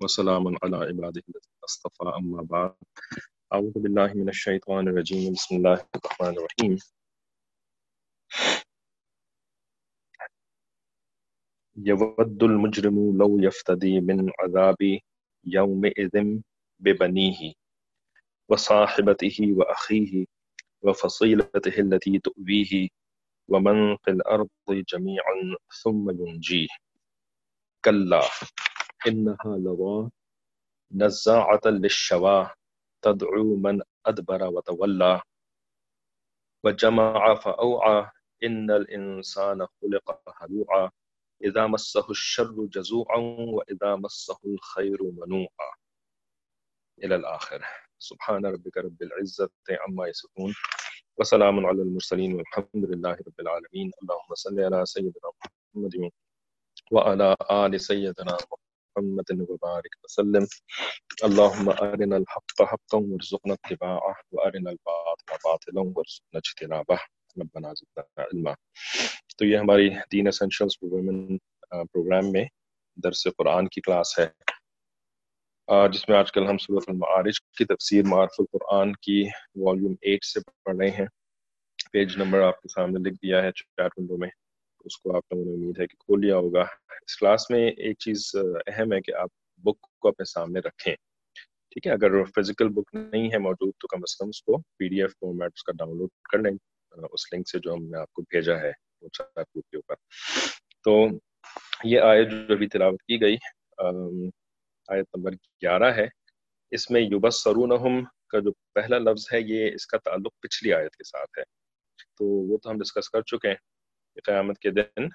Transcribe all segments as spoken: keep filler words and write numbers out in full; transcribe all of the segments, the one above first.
وسلام على عباده الذين اصطفى أما بعد أعوذ بالله من الشيطان الرجيم بسم الله الرحمن الرحيم يود المجرم لو يفتدي من عذاب يومئذ ببنيه وصاحبته وأخيه وفصيلته التي تؤويه ومن في الأرض جميعا ثم ينجيه كلا إنها لظى نزاعة للشوى تدعو من أدبر وتولى وجمع فأوعى إن الإنسان خلق هلوعا إذا مسه الشر جزوعا وإذا مسه الخير منوعا إلى الآخر. سبحان ربك رب العزة عما يصفون وسلام على المرسلين والحمد لله رب العالمين. اللهم صل على سيدنا محمد وعلى آل سيدنا محمد وبارك وسلم. اللهم أرنا الحق حقا وارزقنا اتباعه وأرنا الباطل باطلا وارزقنا اجتنابه ربنا زدنا علما. تو یہ ہماری دین اسینشلز فار ویمن پروگرام میں درس قرآن کی کلاس ہے، جس میں آج کل ہم سورۃ المعارج کی تفسیر معارف القرآن کی والیوم ایٹ سے پڑھ رہے ہیں۔ پیج نمبر آپ کے سامنے لکھ دیا ہے چیٹ ونڈو میں، اس کو آپ لوگوں نے امید ہے کہ کھول لیا ہوگا۔ اس کلاس میں ایک چیز اہم ہے کہ آپ بک کو اپنے سامنے رکھیں، ٹھیک ہے؟ اگر فزیکل بک نہیں ہے موجود تو کم از کم اس کو پی ڈی ایف فارمیٹ اس کا ڈاؤن لوڈ کر لیں اس لنک سے جو ہم نے آپ کو بھیجا ہے واٹس ایپ گروپ کے اوپر۔ تو یہ آیت جو ابھی تلاوت کی گئی آیت نمبر گیارہ ہے، اس میں یبصرونہم کا جو پہلا لفظ ہے یہ اس کا تعلق پچھلی آیت کے ساتھ ہے، تو وہ تو ہم ڈسکس کر چکے ہیں کہ قیامت کے دن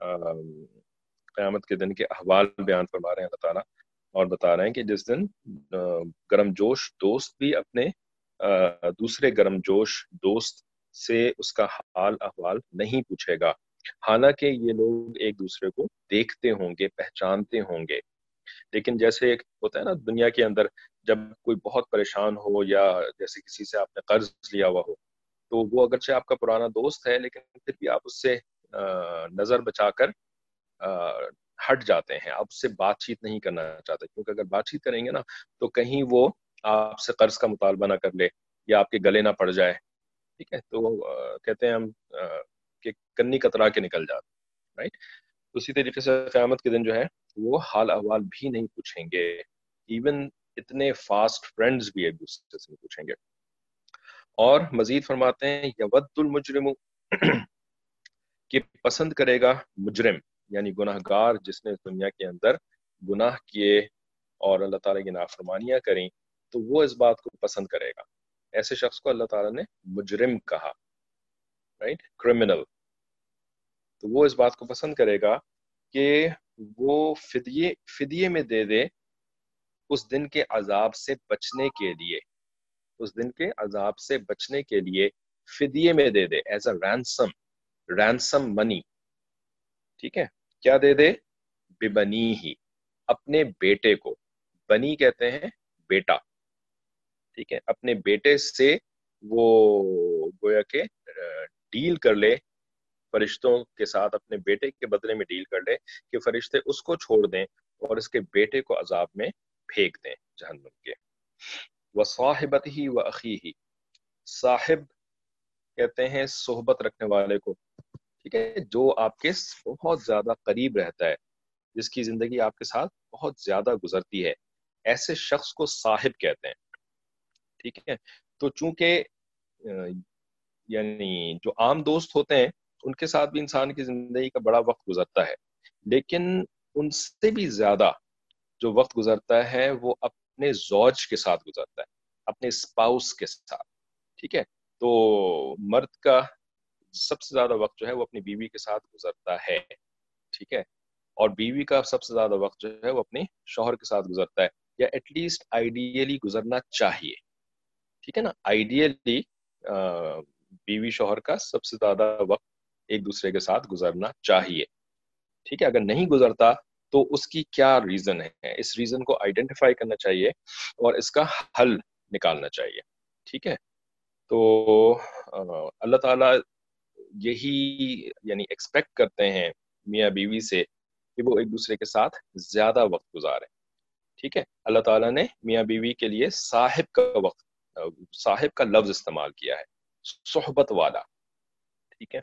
قیامت کے دن کے احوال بیان فرما رہے ہیں اللہ تعالیٰ، اور بتا رہے ہیں کہ جس دن گرم جوش دوست بھی اپنے دوسرے گرم جوش دوست سے اس کا حال احوال نہیں پوچھے گا، حالانکہ یہ لوگ ایک دوسرے کو دیکھتے ہوں گے، پہچانتے ہوں گے، لیکن جیسے ایک ہوتا ہے نا دنیا کے اندر جب کوئی بہت پریشان ہو یا جیسے کسی سے آپ نے قرض لیا ہوا ہو تو وہ اگرچہ آپ کا پرانا دوست ہے لیکن پھر بھی آپ اس سے نظر بچا کر ہٹ جاتے ہیں، آپ اس سے بات چیت نہیں کرنا چاہتے، کیونکہ اگر بات چیت کریں گے نا تو کہیں وہ آپ سے قرض کا مطالبہ نہ کر لے یا آپ کے گلے نہ پڑ جائے، ٹھیک ہے؟ تو کہتے ہیں ہم کہ کنی کترا کے نکل جاتے، رائٹ؟ اسی طریقے سے قیامت کے دن جو ہے وہ حال احوال بھی نہیں پوچھیں گے، ایون اتنے فاسٹ فرینڈز بھی ایک دوسرے سے نہیں پوچھیں گے۔ اور مزید فرماتے ہیں یود المجرم کہ پسند کرے گا مجرم یعنی گناہ گار جس نے دنیا کے اندر گناہ کیے اور اللہ تعالیٰ کی نافرمانیاں کریں تو وہ اس بات کو پسند کرے گا، ایسے شخص کو اللہ تعالیٰ نے مجرم کہا، رائٹ؟ کرمنل۔ تو وہ اس بات کو پسند کرے گا کہ وہ فدیے فدیے میں دے دے اس دن کے عذاب سے بچنے کے لیے، اس دن کے عذاب سے بچنے کے لیے فدیے میں دے دے as a ransom, ransom money, ٹھیک ہے؟ کیا دے دے؟ ببنی ہی، اپنے بیٹے کو، بنی کہتے ہیں بیٹا، ٹھیک ہے؟ اپنے بیٹے سے وہ گویا کہ ڈیل کر لے، فرشتوں کے ساتھ اپنے بیٹے کے بدلے میں ڈیل کر لے کہ فرشتے اس کو چھوڑ دیں اور اس کے بیٹے کو عذاب میں پھینک دیں جہنم کے۔ وصاحبتہ و اخیہ، صاحب کہتے ہیں صحبت رکھنے والے کو، ٹھیک ہے؟ جو آپ کے بہت زیادہ قریب رہتا ہے، جس کی زندگی آپ کے ساتھ بہت زیادہ گزرتی ہے، ایسے شخص کو صاحب کہتے ہیں، ٹھیک ہے؟ تو چونکہ یعنی جو عام دوست ہوتے ہیں ان کے ساتھ بھی انسان کی زندگی کا بڑا وقت گزرتا ہے، لیکن ان سے بھی زیادہ جو وقت گزرتا ہے وہ اپنے زوج کے ساتھ گزرتا ہے، اپنے اسپاؤس کے ساتھ، ٹھیک ہے؟ تو مرد کا سب سے زیادہ وقت جو ہے وہ اپنی بیوی کے ساتھ گزرتا ہے، ٹھیک ہے؟ اور بیوی کا سب سے زیادہ وقت جو ہے وہ اپنے شوہر کے ساتھ گزرتا ہے، یا ایٹ لیسٹ آئیڈیلی گزرنا چاہیے، ٹھیک ہے نا؟ آئیڈیلی بیوی شوہر کا سب سے زیادہ وقت ایک دوسرے کے ساتھ گزرنا چاہیے، ٹھیک ہے؟ اگر نہیں گزرتا تو اس کی کیا ریزن ہے، اس ریزن کو آئیڈینٹیفائی کرنا چاہیے اور اس کا حل نکالنا چاہیے، ٹھیک ہے؟ تو اللہ تعالیٰ یہی یعنی ایکسپیکٹ کرتے ہیں میاں بیوی سے کہ وہ ایک دوسرے کے ساتھ زیادہ وقت گزاریں، ٹھیک ہے، اللہ تعالیٰ نے میاں بیوی کے لیے صاحب کا وقت صاحب کا لفظ استعمال کیا ہے، صحبت والا، ٹھیک ہے.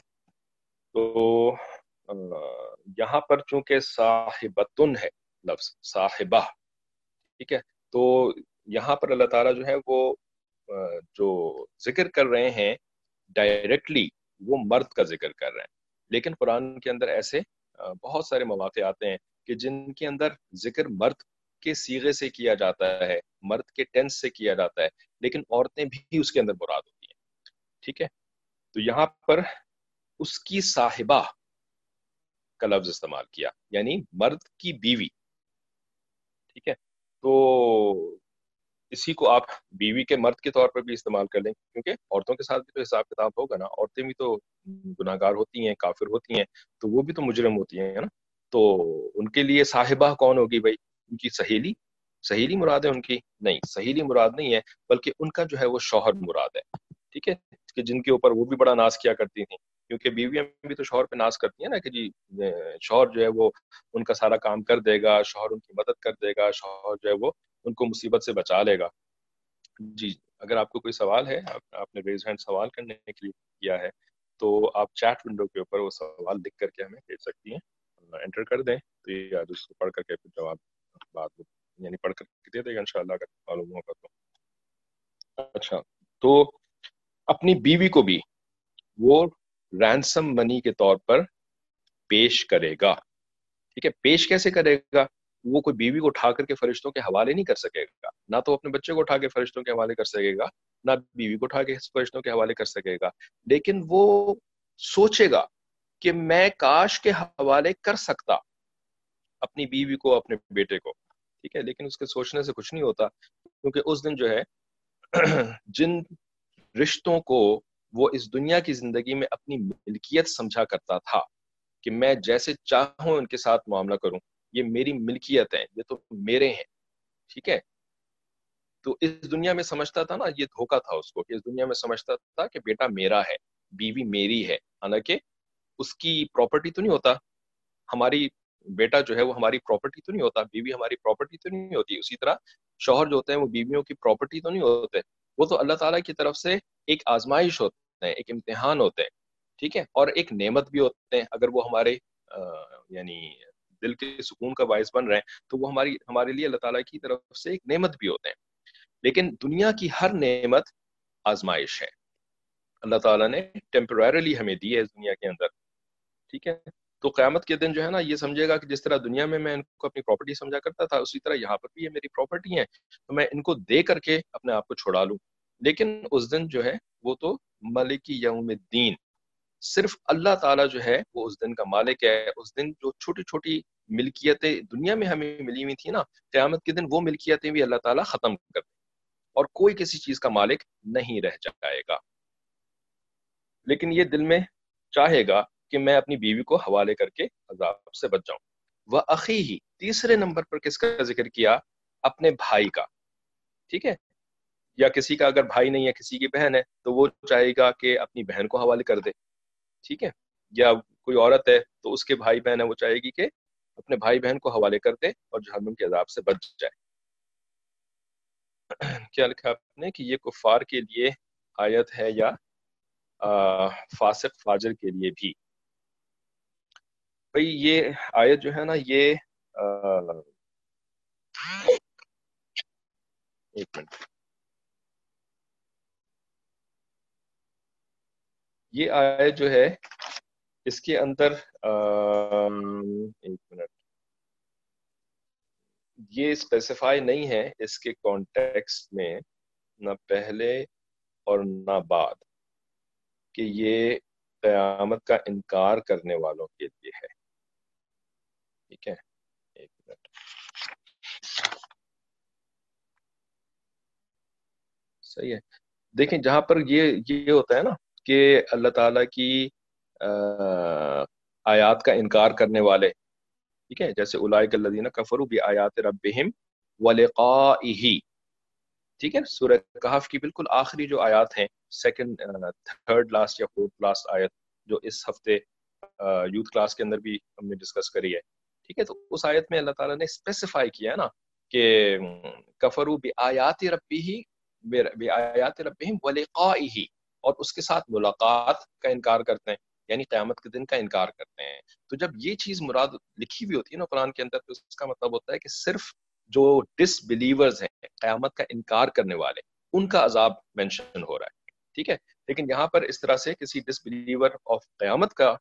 تو یہاں پر چونکہ صاحبتن ہے لفظ صاحبہ، ٹھیک ہے، تو یہاں پر اللہ تعالیٰ جو ہے وہ جو ذکر کر رہے ہیں ڈائریکٹلی وہ مرد کا ذکر کر رہے ہیں، لیکن قرآن کے اندر ایسے بہت سارے مواقع آتے ہیں کہ جن کے اندر ذکر مرد کے صیغے سے کیا جاتا ہے، مرد کے ٹینس سے کیا جاتا ہے، لیکن عورتیں بھی اس کے اندر مراد ہوتی ہیں، ٹھیک ہے. تو یہاں پر اس کی صاحبہ کا لفظ استعمال کیا، یعنی مرد کی بیوی، ٹھیک ہے. تو اسی کو آپ بیوی کے مرد کے طور پر بھی استعمال کر لیں، کیونکہ عورتوں کے ساتھ بھی تو حساب کتاب ہوگا نا، عورتیں بھی تو گناہ گار ہوتی ہیں، کافر ہوتی ہیں، تو وہ بھی تو مجرم ہوتی ہیں نا. تو ان کے لیے صاحبہ کون ہوگی بھائی؟ ان کی سہیلی، سہیلی مراد ہے ان کی؟ نہیں، سہیلی مراد نہیں ہے، بلکہ ان کا جو ہے وہ شوہر مراد ہے، ٹھیک ہے، کہ جن کے اوپر وہ بھی بڑا ناز کیا کرتی تھیں، کیونکہ بیویاں بھی تو شوہر پہ ناز کرتی ہیں نا کہ جی شوہر جو ہے وہ ان کا سارا کام کر دے گا، شوہر ان کی مدد کر دے گا، شوہر جو ہے وہ ان کو مصیبت سے بچا لے گا. جی، اگر آپ کو کوئی سوال ہے، آپ نے ریز ہینڈ سوال کرنے کے لیے کیا ہے، تو آپ چیٹ ونڈو کے اوپر وہ سوال لکھ کر کے ہمیں بھیج سکتی ہیں، انٹر کر دیں تو یہ آج اس کو پڑھ کر کے پھر جواب بات یعنی پڑھ کر کے دے دے گا انشاءاللہ اگر معلوم ہوگا تو. اچھا، تو اپنی بیوی کو بھی وہ رینسم منی کے طور پر پیش کرے گا، ٹھیک ہے. پیش کیسے کرے گا؟ وہ کوئی بیوی کو اٹھا کر کے فرشتوں کے حوالے نہیں کر سکے گا، نہ تو اپنے بچے کو اٹھا کے فرشتوں کے حوالے کر سکے گا، نہ بیوی کو اٹھا کے فرشتوں کے حوالے کر سکے گا، لیکن وہ سوچے گا کہ میں کاش کے حوالے کر سکتا اپنی بیوی کو، اپنے بیٹے کو، ٹھیک ہے. لیکن اس کے سوچنے سے کچھ نہیں ہوتا، کیونکہ اس دن جو ہے جن رشتوں کو وہ اس دنیا کی زندگی میں اپنی ملکیت سمجھا کرتا تھا کہ میں جیسے چاہوں ان کے ساتھ معاملہ کروں، یہ میری ملکیت ہے، یہ تو میرے ہیں، ٹھیک ہے. تو اس دنیا میں سمجھتا تھا نا، یہ دھوکا تھا اس کو، کہ اس دنیا میں سمجھتا تھا کہ بیٹا میرا ہے، بیوی میری ہے، حالانکہ اس کی پراپرٹی تو نہیں ہوتا. ہماری بیٹا جو ہے وہ ہماری پراپرٹی تو نہیں ہوتا، بیوی ہماری پراپرٹی تو نہیں ہوتی. اسی طرح شوہر جو ہوتے ہیں وہ بیویوں کی پراپرٹی تو نہیں ہوتے، وہ تو اللہ تعالیٰ کی طرف سے ایک آزمائش ہوتے ہیں، ایک امتحان ہوتے ہیں، ٹھیک ہے، اور ایک نعمت بھی ہوتے ہیں. اگر وہ ہمارے یعنی دل کے سکون کا باعث بن رہے ہیں تو وہ ہماری ہمارے لیے اللہ تعالیٰ کی طرف سے ایک نعمت بھی ہوتے ہیں. لیکن دنیا کی ہر نعمت آزمائش ہے، اللہ تعالیٰ نے ٹیمپرریلی ہمیں دی ہے اس دنیا کے اندر، ٹھیک ہے. تو قیامت کے دن جو ہے نا یہ سمجھے گا کہ جس طرح دنیا میں میں ان کو اپنی پراپرٹی سمجھا کرتا تھا، اسی طرح یہاں پر بھی یہ میری پراپرٹی ہے، تو میں ان کو دے کر کے اپنے آپ کو چھڑا لوں. لیکن اس دن جو ہے وہ تو مالک یوم الدین، صرف اللہ تعالیٰ جو ہے وہ اس دن کا مالک ہے. اس دن جو چھوٹی چھوٹی ملکیتیں دنیا میں ہمیں ملی ہوئی تھی نا، قیامت کے دن وہ ملکیتیں بھی اللہ تعالیٰ ختم کر دیں اور کوئی کسی چیز کا مالک نہیں رہ جائے گا. لیکن یہ دل میں چاہے گا کہ میں اپنی بیوی کو حوالے کر کے عذاب سے بچ جاؤں. وَأَخِيهِ، تیسرے نمبر پر کس کا ذکر کیا؟ اپنے بھائی کا، ٹھیک ہے. یا کسی کا اگر بھائی نہیں ہے، کسی کی بہن ہے، تو وہ چاہے گا کہ اپنی بہن کو حوالے کر دے، ٹھیک ہے. یا کوئی عورت ہے تو اس کے بھائی بہن ہے، وہ چاہے گی کہ اپنے بھائی بہن کو حوالے کر دے اور جہنم کے عذاب سے بچ جائے. کیا لکھا آپ نے کہ یہ کفار کے لیے آیت ہے یا فاسق فاجر کے لیے بھی؟ بھئی یہ آیت جو ہے نا یہ ایک منٹ، یہ آیت جو ہے اس کے اندر ایک منٹ یہ اسپیسیفائی نہیں ہے اس کے کانٹیکسٹ میں، نہ پہلے اور نہ بعد، کہ یہ قیامت کا انکار کرنے والوں کے لیے ہے، ٹھیک ہے. ایک منٹ، صحیح ہے. دیکھیں جہاں پر یہ یہ ہوتا ہے نا کہ اللہ تعالیٰ کی آیات کا انکار کرنے والے، ٹھیک ہے، جیسے اولئک الذین کفروا بآیات ربہم ولقائہ، ٹھیک ہے. سورہ کہف کی بالکل آخری جو آیات ہیں، سیکنڈ تھرڈ لاسٹ یا فورتھ لاسٹ آیت جو اس ہفتے یوتھ کلاس کے اندر بھی ہم نے ڈسکس کری ہے، ٹھیک ہے. تو اس آیت میں اللہ تعالیٰ نے اسپیسیفائی کیا ہے نا کہ کفروا بآیات ربہ بآیات ربہم ولقائہ، اور اس کے ساتھ ملاقات کا انکار کرتے ہیں، یعنی قیامت کے دن کا انکار کرتے ہیں۔ تو جب یہ چیز مراد لکھی ہوئی ہوتی ہے نا قرآن کے اندر، تو اس کا مطلب ہوتا ہے کہ صرف جو ڈس بلیورز ہیں، قیامت کا انکار کرنے والے، ان کا عذاب مینشن ہو رہا ہے، ٹھیک ہے۔ لیکن یہاں پر اس طرح سے کسی ڈس بلیور آف قیامت کا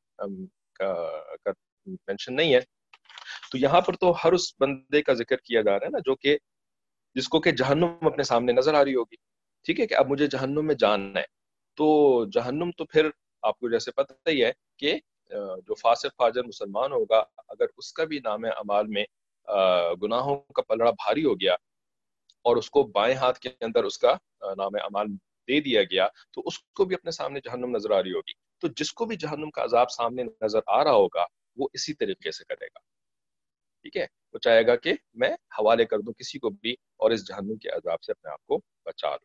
مینشن نہیں ہے۔ تو یہاں پر تو ہر اس بندے کا ذکر کیا جا رہا ہے نا جو کہ جس کو کہ جہنم اپنے سامنے نظر آ رہی ہوگی، ٹھیک ہے، کہ اب مجھے جہنم میں جاننا ہے۔ تو جہنم تو پھر آپ کو جیسے پتہ ہی ہے کہ جو فاسق فاجر مسلمان ہوگا، اگر اس کا بھی نام اعمال میں گناہوں کا پلڑا بھاری ہو گیا اور اس کو بائیں ہاتھ کے اندر اس کا نام اعمال دے دیا گیا، تو اس کو بھی اپنے سامنے جہنم نظر آ رہی ہوگی۔ تو جس کو بھی جہنم کا عذاب سامنے نظر آ رہا ہوگا وہ اسی طریقے سے کرے گا، ٹھیک ہے، وہ چاہے گا کہ میں حوالے کر دوں کسی کو بھی اور اس جہنم کے عذاب سے اپنے آپ کو بچا لوں،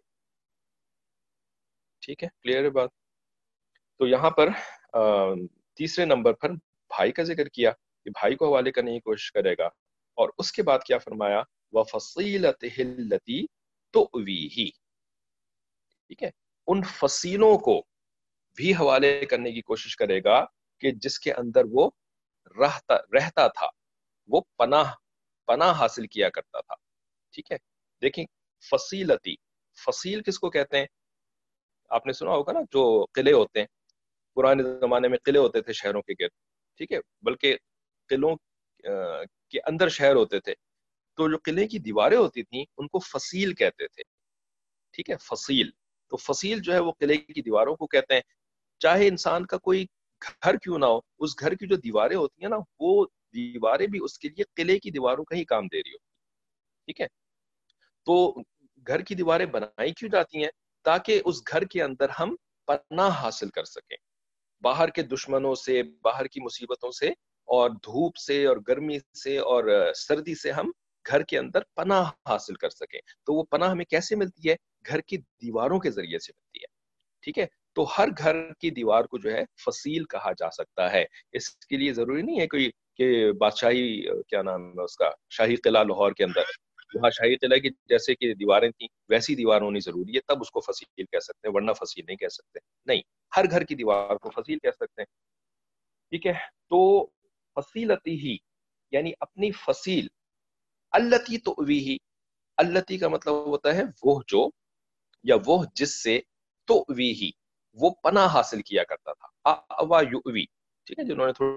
ٹھیک ہے، کلیئر ہے بات۔ تو یہاں پر تیسرے نمبر پر بھائی کا ذکر کیا کہ بھائی کو حوالے کرنے کی کوشش کرے گا، اور اس کے بعد کیا فرمایا، وَفَصِيلَتِهِ الَّتِي تُؤْوِيهِ، ٹھیک ہے، ان فصیلوں کو بھی حوالے کرنے کی کوشش کرے گا کہ جس کے اندر وہ رہتا رہتا تھا، وہ پناہ پناہ حاصل کیا کرتا تھا، ٹھیک ہے۔ دیکھیں فصیلتی، فصیل کس کو کہتے ہیں؟ آپ نے سنا ہوگا نا، جو قلعے ہوتے ہیں، پرانے زمانے میں قلعے ہوتے تھے شہروں کے گرد، ٹھیک ہے، بلکہ قلعوں کے اندر شہر ہوتے تھے، تو جو قلعے کی دیواریں ہوتی تھیں ان کو فصیل کہتے تھے، ٹھیک ہے، فصیل۔ تو فصیل جو ہے وہ قلعے کی دیواروں کو کہتے ہیں۔ چاہے انسان کا کوئی گھر کیوں نہ ہو، اس گھر کی جو دیواریں ہوتی ہیں نا، وہ دیواریں بھی اس کے لیے قلعے کی دیواروں کا ہی کام دے رہی ہو، ٹھیک ہے۔ تو گھر کی دیواریں بنائی کیوں جاتی ہیں؟ تاکہ اس گھر کے اندر ہم پناہ حاصل کر سکیں، باہر کے دشمنوں سے، باہر کی مصیبتوں سے، اور دھوپ سے اور گرمی سے اور سردی سے ہم گھر کے اندر پناہ حاصل کر سکیں۔ تو وہ پناہ ہمیں کیسے ملتی ہے؟ گھر کی دیواروں کے ذریعے سے ملتی ہے، ٹھیک ہے۔ تو ہر گھر کی دیوار کو جو ہے فصیل کہا جا سکتا ہے۔ اس کے لیے ضروری نہیں ہے کوئی کہ بادشاہی کیا نام ہے اس کا، شاہی قلعہ لاہور کے اندر، وہاں شاہی قلعہ کی جیسے کہ دیواریں تھیں ویسی دیوار ہونی ضروری ہے، تب اس کو فصیل کہہ سکتے ہیں، ورنہ فصیل نہیں کہہ سکتے، نہیں، ہر گھر کی دیوار کو فصیل کہہ سکتے ہیں، ٹھیک ہے۔ تو فصیلتی ہی یعنی اپنی فصیل، التی تؤویہ، التی کا مطلب ہوتا ہے وہ جو، یا وہ جس سے، تؤویہ وہ پناہ حاصل کیا کرتا تھا، آوا یؤوی، ٹھیک ہے، جنہوں نے تھوڑا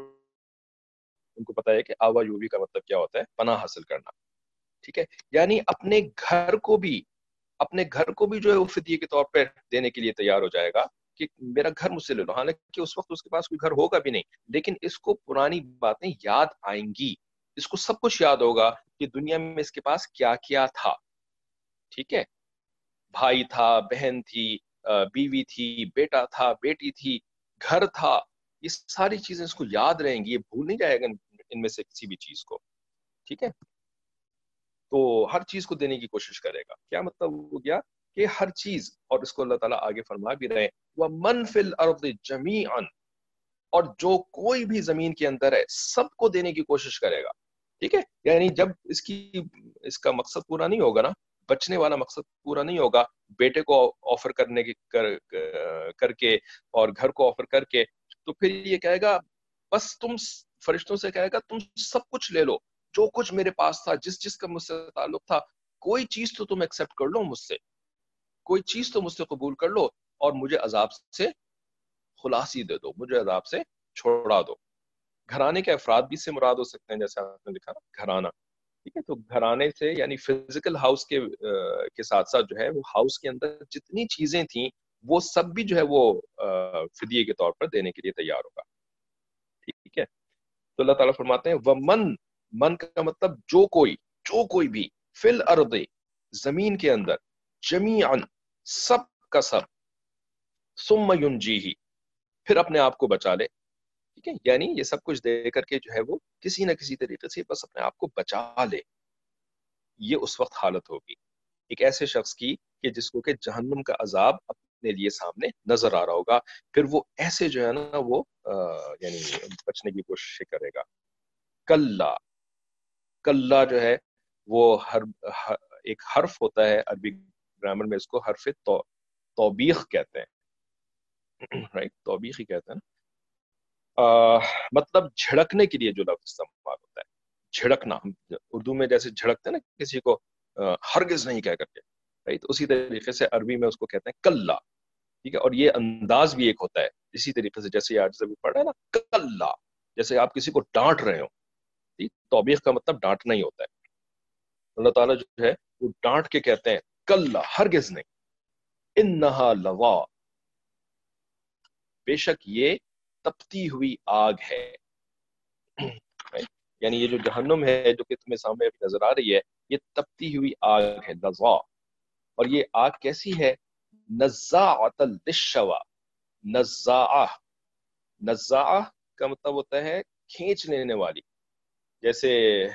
ان کو پتا ہے کہ آوا یؤوی کا مطلب کیا ہوتا ہے، پناہ حاصل کرنا، ٹھیک ہے، یعنی اپنے گھر کو بھی اپنے گھر کو بھی جو ہے وہ فدیے کے طور پہ دینے کے لیے تیار ہو جائے گا کہ میرا گھر مجھ سے لے لو، حالانکہ اس وقت اس کے پاس کوئی گھر ہوگا بھی نہیں، لیکن اس کو پرانی باتیں یاد آئیں گی، اس کو سب کچھ یاد ہوگا کہ دنیا میں اس کے پاس کیا کیا تھا، ٹھیک ہے، بھائی تھا، بہن تھی، بیوی تھی، بیٹا تھا، بیٹی تھی، گھر تھا، یہ ساری چیزیں اس کو یاد رہیں گی، یہ بھول نہیں جائے گا ان میں سے کسی بھی چیز کو، ٹھیک ہے۔ تو ہر چیز کو دینے کی کوشش کرے گا، کیا مطلب ہو گیا کہ ہر چیز، اور اس کو اللہ تعالیٰ آگے فرما بھی رہے، وَمَنْ فِي الْأَرْضِ جَمِيعًا، اور جو کوئی بھی زمین کے اندر ہے سب کو دینے کی کوشش کرے گا، ٹھیک ہے، یعنی جب اس کی اس کا مقصد پورا نہیں ہوگا نا، بچنے والا مقصد پورا نہیں ہوگا، بیٹے کو آفر کرنے کی کر, کر کے اور گھر کو آفر کر کے، تو پھر یہ کہے گا بس تم فرشتوں سے کہے گا تم سب کچھ لے لو، جو کچھ میرے پاس تھا، جس جس کا مجھ سے تعلق تھا، کوئی چیز تو تم ایکسپٹ کر لو مجھ سے، کوئی چیز تو مجھ سے قبول کر لو، اور مجھے عذاب سے خلاصی دے دو، مجھے عذاب سے چھوڑا دو۔ گھرانے کے افراد بھی سے مراد ہو سکتے ہیں، جیسے آپ نے لکھا نا گھرانہ، ٹھیک ہے، تو گھرانے سے یعنی فزیکل ہاؤس کے کے ساتھ ساتھ جو ہے وہ ہاؤس کے اندر جتنی چیزیں تھیں وہ سب بھی جو ہے وہ فدیے کے طور پر دینے کے لیے تیار ہوگا، ٹھیک ہے۔ تو اللہ تعالیٰ فرماتے ہیں وَمَن، من کا مطلب جو کوئی، جو کوئی بھی، فی الارض زمین کے اندر، جمیعاً سب کا سب، ثم ینجیہ پھر اپنے آپ کو بچا لے، ٹھیک ہے، یعنی یہ سب کچھ دے کر کے جو ہے وہ کسی نہ کسی طریقے سے بس اپنے آپ کو بچا لے، یہ اس وقت حالت ہوگی ایک ایسے شخص کی کہ جس کو کہ جہنم کا عذاب اپنے لیے سامنے نظر آ رہا ہوگا، پھر وہ ایسے جو ہے نا وہ یعنی بچنے کی کوشش کرے گا۔ کلا، کلا جو ہے وہ ہر, ہر ایک حرف ہوتا ہے عربی گرامر میں، اس کو حرف تو, توبیخ کہتے ہیں، رائٹ، توبیخ ہی کہتے ہیں نا. آ, مطلب جھڑکنے کے لیے جو لفظ استعمال ہوتا ہے، جھڑکنا. ہم اردو میں جیسے جھڑکتے ہیں نا کسی کو، آ, ہرگز نہیں کہہ کر کے، رائٹ، اسی طریقے سے عربی میں اس کو کہتے ہیں کلا. ٹھیک ہے، اور یہ انداز بھی ایک ہوتا ہے اسی طریقے سے، جیسے آج سے بھی پڑھ رہے ہیں نا کلا، جیسے آپ کسی کو ڈانٹ رہے ہو. ٹھیک، توبیخ کا مطلب ڈانٹنا ہی ہوتا ہے. اللہ تعالیٰ جو ہے وہ ڈانٹ کے کہتے ہیں کلا، ہرگز نہیں، انہا لوا، بے شک یہ تپتی ہوئی آگ ہے. یعنی یہ جو جہنم ہے جو کہ تمہیں سامنے ابھی نظر آ رہی ہے، یہ تپتی ہوئی آگ ہے، لظا. اور یہ آگ کیسی ہے؟ نزاعۃ للشوا. نزاعہ، نزاعہ کا مطلب ہوتا ہے کھینچ لینے والی. جیسے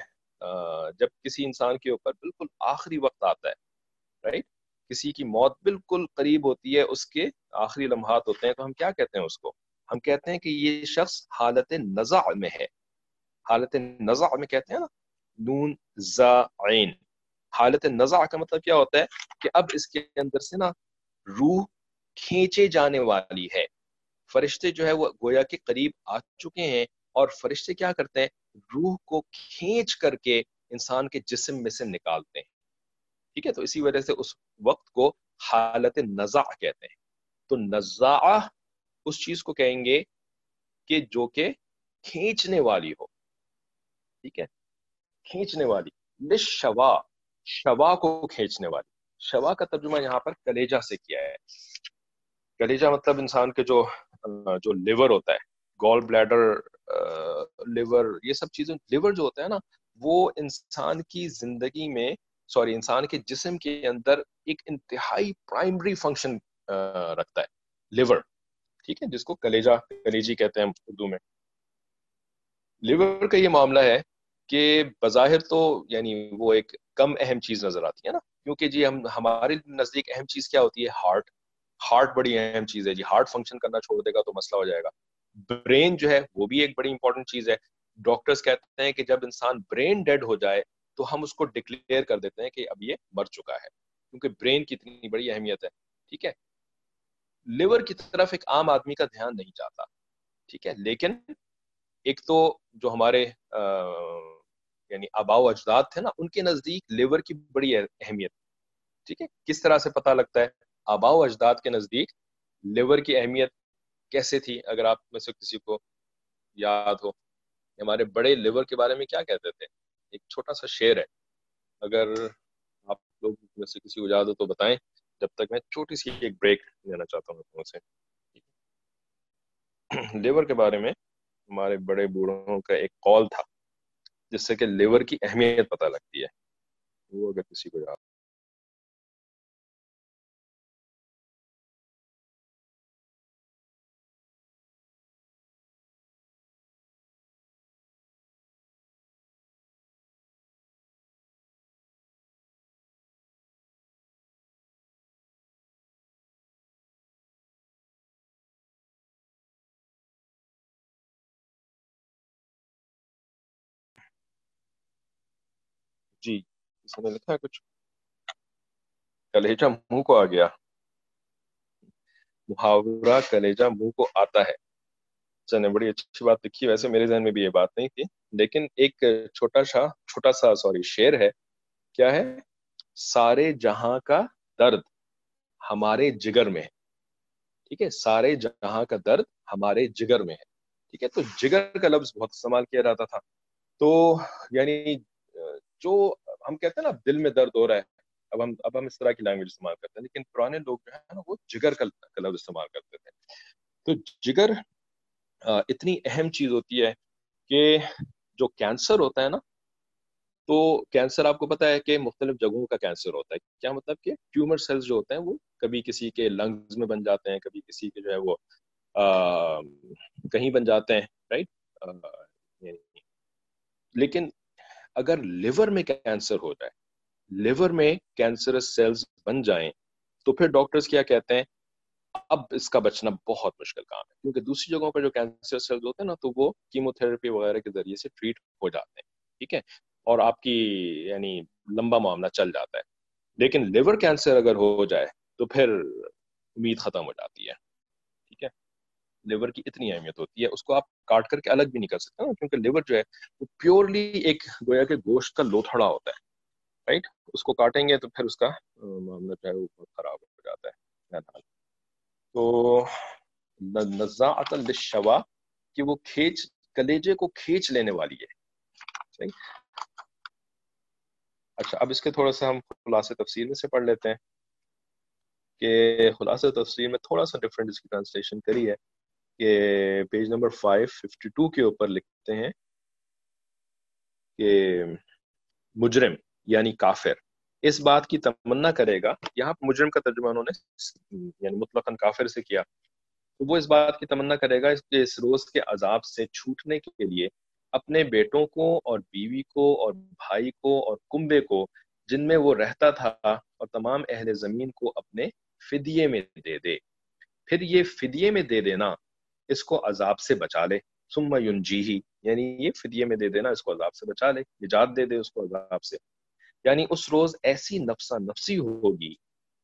جب کسی انسان کے اوپر بالکل آخری وقت آتا ہے، رائٹ، کسی کی موت بالکل قریب ہوتی ہے، اس کے آخری لمحات ہوتے ہیں، تو ہم کیا کہتے ہیں اس کو؟ ہم کہتے ہیں کہ یہ شخص حالت نزع میں ہے. حالت نزع میں کہتے ہیں نا، نون زا عین. حالت نزع کا مطلب کیا ہوتا ہے کہ اب اس کے اندر سے نا روح کھینچے جانے والی ہے. فرشتے جو ہے وہ گویا کے قریب آ چکے ہیں، اور فرشتے کیا کرتے ہیں؟ روح کو کھینچ کر کے انسان کے جسم میں سے نکالتے ہیں. ٹھیک ہے، تو اسی وجہ سے اس وقت کو حالت نزع کہتے ہیں. تو نزاع اس چیز کو کہیں گے کہ جو کہ کھینچنے والی ہو. ٹھیک ہے، کھینچنے والی. للشوا، شوا کو کھینچنے والی. شوا کا ترجمہ یہاں پر کلیجہ سے کیا ہے. کلیجہ مطلب انسان کے جو جو لیور ہوتا ہے، گال بلیڈر، لیور، یہ سب چیزیں. لیور جو ہوتا ہے نا، وہ انسان کی زندگی میں، سوری انسان کے جسم کے اندر ایک انتہائی پرائمری فنکشن رکھتا ہے، لیور. ٹھیک ہے، جس کو کلیجہ، کلیجی کہتے ہیں اردو میں. لیور کا یہ معاملہ ہے کہ بظاہر تو یعنی وہ ایک کم اہم چیز نظر آتی ہے نا، کیونکہ جی ہم ہمارے نزدیک اہم چیز کیا ہوتی ہے؟ ہارٹ. ہارٹ بڑی اہم چیز ہے جی. ہارٹ فنکشن کرنا چھوڑ دے گا تو مسئلہ ہو جائے گا. برین جو ہے وہ بھی ایک بڑی امپورٹنٹ چیز ہے. ڈاکٹرز کہتے ہیں کہ جب انسان برین ڈیڈ ہو جائے تو ہم اس کو ڈکلیئر کر دیتے ہیں کہ اب یہ مر چکا ہے، کیونکہ برین کی اتنی بڑی اہمیت ہے. ٹھیک ہے، لیور کی طرف ایک عام آدمی کا دھیان نہیں جاتا. ٹھیک ہے، لیکن ایک تو جو ہمارے یعنی آباء و اجداد تھے نا، ان کے نزدیک لیور کی بڑی اہمیت. ٹھیک ہے، کس طرح سے پتہ لگتا ہے؟ آباء و اجداد کے نزدیک لیور کی اہمیت کیسے تھی؟ اگر آپ میں سے کسی کو یاد ہو، ہمارے بڑے لیور کے بارے میں کیا کہتے تھے؟ ایک چھوٹا سا شعر ہے، اگر آپ لوگ میں سے کسی کو یاد ہو تو بتائیں، جب تک میں چھوٹی سی ایک بریک لینا چاہتا ہوں تم سے. لیور کے بارے میں ہمارے بڑے بوڑھوں کا ایک قول تھا جس سے کہ لیور کی اہمیت پتہ لگتی ہے. وہ اگر کسی کو یاد. جی، اس نے لکھا ہے کچھ، کلیجہ منہ کو آ گیا. محاورہ کلیجہ منہ کو آتا ہے. چلے، بڑی اچھی بات لکھی. ویسے میرے ذہن میں بھی یہ بات نہیں تھی، لیکن ایک چھوٹا سا چھوٹا سا سوری شعر ہے. کیا ہے؟ سارے جہاں کا درد ہمارے جگر میں ہے. ٹھیک ہے، سارے جہاں کا درد ہمارے جگر میں ہے. ٹھیک ہے، تو جگر کا لفظ بہت استعمال کیا جاتا تھا. تو یعنی جو ہم کہتے ہیں نا دل میں درد ہو رہا ہے، اب ہم اب ہم اس طرح کی لینگویج استعمال کرتے ہیں، لیکن پرانے لوگ جو ہے نا وہ جگر کا لفظ استعمال کرتے تھے. تو جگر اتنی اہم چیز ہوتی ہے کہ جو کینسر ہوتا ہے نا، تو کینسر آپ کو پتا ہے کہ مختلف جگہوں کا کینسر ہوتا ہے. کیا مطلب کہ ٹیومر سیلز جو ہوتے ہیں وہ کبھی کسی کے لنگز میں بن جاتے ہیں، کبھی کسی کے جو ہے وہ آ, کہیں بن جاتے ہیں، رائٹ. لیکن اگر لیور میں کینسر ہو جائے، لیور میں کینسرس سیلز بن جائیں، تو پھر ڈاکٹرز کیا کہتے ہیں؟ اب اس کا بچنا بہت مشکل کام ہے، کیونکہ دوسری جگہوں پر جو کینسر سیلز ہوتے ہیں نا، تو وہ کیمو تھراپی وغیرہ کے ذریعے سے ٹریٹ ہو جاتے ہیں. ٹھیک ہے، اور آپ کی یعنی लंबा मामला चल जाता है। लेकिन लिवर कैंसर अगर हो जाए तो फिर उम्मीद खत्म हो जाती है। ठीक है, लिवर की इतनी अहमियत होती है, उसको आप काट करके अलग भी नहीं कर सकते ना, क्योंकि लिवर जो है वो प्योरली एक गोया के गोश्त का लोथड़ा होता है, राइट। उसको काटेंगे तो फिर उसका अ, मामला जो है वो बहुत खराब हो जाता है। बहरहाल, तो नज़ाअतन लिश्शवा कि वो खींच, कलेजे को खींच लेने वाली है, सही। अच्छा, अब इसके थोड़ा सा हम खुलासे तफसीर में से पढ़ लेते हैं कि खुलासे तफसीर में थोड़ा सा डिफरेंट इसकी ट्रांसलेशन करी है कि page number five fifty two के ऊपर लिखते हैं कि मुजरिम यानी काफिर इस बात की तमन्ना करेगा, यहाँ पर मुजरिम का तर्जुमा उन्होंने यानी मुतलकन काफिर से किया, तो वो इस बात की तमन्ना करेगा कि इस रोज के अजाब से छूटने के लिए अपने बेटों को और बीवी को और भाई को और कुंबे को जिनमें वो रहता था और तमाम अहले जमीन को अपने फिदिये में दे दे। फिर ये फिदिये में दे देना इसको अजाब से बचा ले, सुम्मा युनजीही, यानी ये फिदिये में दे देना इसको अजाब से बचा ले, निजात दे दे उसको अजाब से। यानी उस रोज ऐसी नफसा नफसी होगी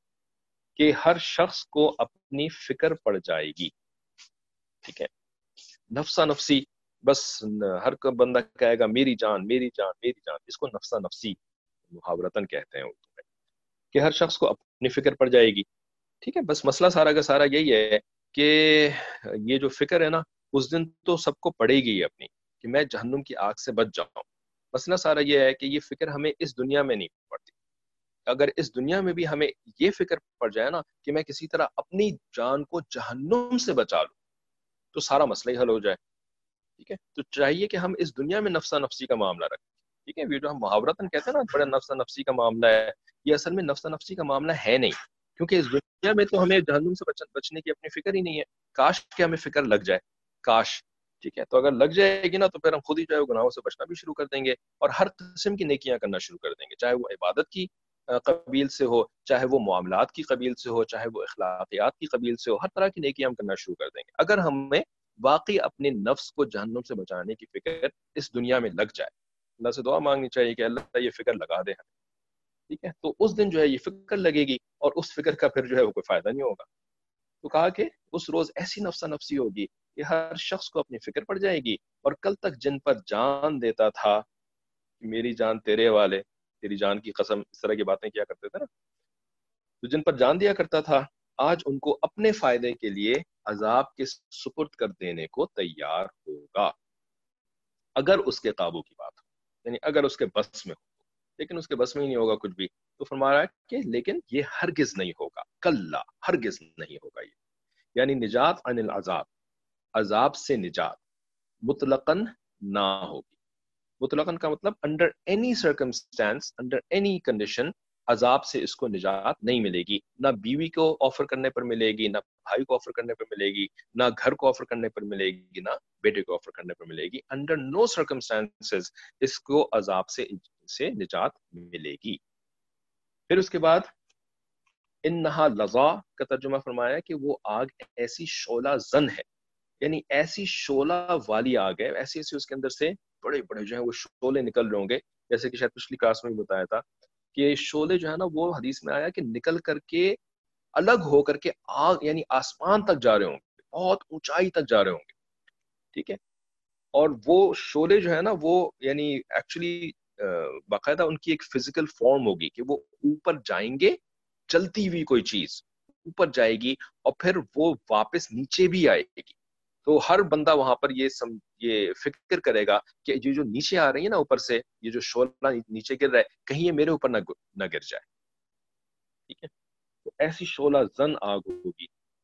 कि हर शख्स को अपनी फिक्र पड़ जाएगी। ठीक है, नफसा नफसी, बस न, हर कोई बंदा कहेगा मेरी जान मेरी जान मेरी जान, इसको नफसा नफसी मुहावरतन कहते हैं उर्दू में, कि हर शख्स को अपनी फिक्र पड़ जाएगी। ठीक है, बस मसला सारा का सारा यही है कि ये जो फिक्र है ना, उस दिन तो सबको पड़ेगी ही अपनी, कि मैं जहन्नुम की आग से बच जाऊं। मसला सारा ये है कि ये फिक्र हमें इस दुनिया में नहीं पड़ती। अगर इस दुनिया में भी हमें ये फिक्र पड़ जाए ना कि मैं किसी तरह अपनी जान को जहन्नुम से बचा लूं, तो सारा मसला ही हल हो जाए। ठीक है, तो चाहिए कि हम इस दुनिया में नफसा नफसी का मामला रखें। ठीक है, ये जो हम मुहावरतन कहते हैं ना बड़ा नफसा नफसी का मामला है, ये असल में नफसा नफसी का मामला है नहीं, क्योंकि इस दुनिया में तो हमें जहन्नुम से बच, बचने की अपनी फिक्र ही नहीं है। काश के हमें फिक्र लग जाए, काश। ठीक है, तो अगर लग जाएगी ना तो फिर हम खुद ही जो है गुनाहों से बचना भी शुरू कर देंगे और हर किस्म की नेकियां करना शुरू कर देंगे, चाहे वो इबादत की कबील से हो, चाहे वो मामलात की कबील से हो, चाहे वो अखलाकियात की कबील से हो, हर तरह की नेकियां हम करना शुरू कर देंगे अगर हमें वाकई अपने नफ्स को जहन्नुम से बचाने की फिक्र इस दुनिया में लग जाए। अल्लाह से दुआ मांगनी चाहिए कि अल्लाह ये फिक्र लगा दे हमें। ठीक है, तो उस दिन जो है ये फिक्र लगेगी और उस फिक्र का फिर जो है वो कोई फायदा नहीं होगा। तो कहा कि उस रोज ऐसी नफसा नफसी होगी कि हर शख्स को अपनी फिक्र पड़ जाएगी, और कल तक जिन पर जान देता था कि मेरी जान तेरे वाले, तेरी जान की कसम, इस तरह की बातें किया करते थे ना, तो जिन पर जान दिया करता था आज उनको अपने फायदे के लिए अजाब के सुपुर्द कर देने को तैयार होगा, अगर उसके काबू की बात हो, यानी अगर उसके बस में हो। लेकिन उसके बस में ही नहीं होगा कुछ भी, तो फरमा रहा है कि लेकिन ये हरगिज नहीं होगा, कल्ला हरगिज नहीं होगा ये, यानी निजात अनिल अजाब, अजाब से निजात मुतलकन ना होगी। मुतलकन का मतलब under any circumstances, under any condition अजाब से इसको निजात नहीं मिलेगी। ना बीवी को ऑफर करने पर मिलेगी, ना भाई को ऑफर करने पर मिलेगी, ना घर को ऑफर करने पर मिलेगी, ना बेटे को ऑफर करने पर मिलेगी। अंडर नो सर्कमस्टेंसेस इसको अजाब से से निजात मिलेगी। फिर उसके बाद इन्नहा लज़ा का तर्जुमा फरमाया कि वो आग ऐसी शोला जन है, यानी ऐसी शोला वाली आग है, ऐसी ऐसी उसके अंदर से बड़े बड़े जो है वो शोले निकल रहे होंगे। जैसे कि शायद पिछली क्लास में भी बताया था कि शोले जो है ना वो हदीस में आया कि निकल करके अलग होकर के आग यानी आसमान तक जा रहे होंगे, बहुत ऊंचाई तक जा रहे होंगे। ठीक है, और वो शोले जो है ना वो यानी एक्चुअली बाकायदा उनकी एक फिजिकल फॉर्म होगी कि वो ऊपर जाएंगे, चलती हुई कोई चीज ऊपर जाएगी और फिर वो वापस नीचे भी आएगी। तो हर बंदा वहां पर ये सम, ये फिक्र करेगा कि ये जो नीचे आ रही है ना ऊपर से, ये जो शोला नीचे गिर रहा है, कहीं ये मेरे ऊपर ना ना गिर जाए। ठीक है, तो ऐसी शोला जन आग होगी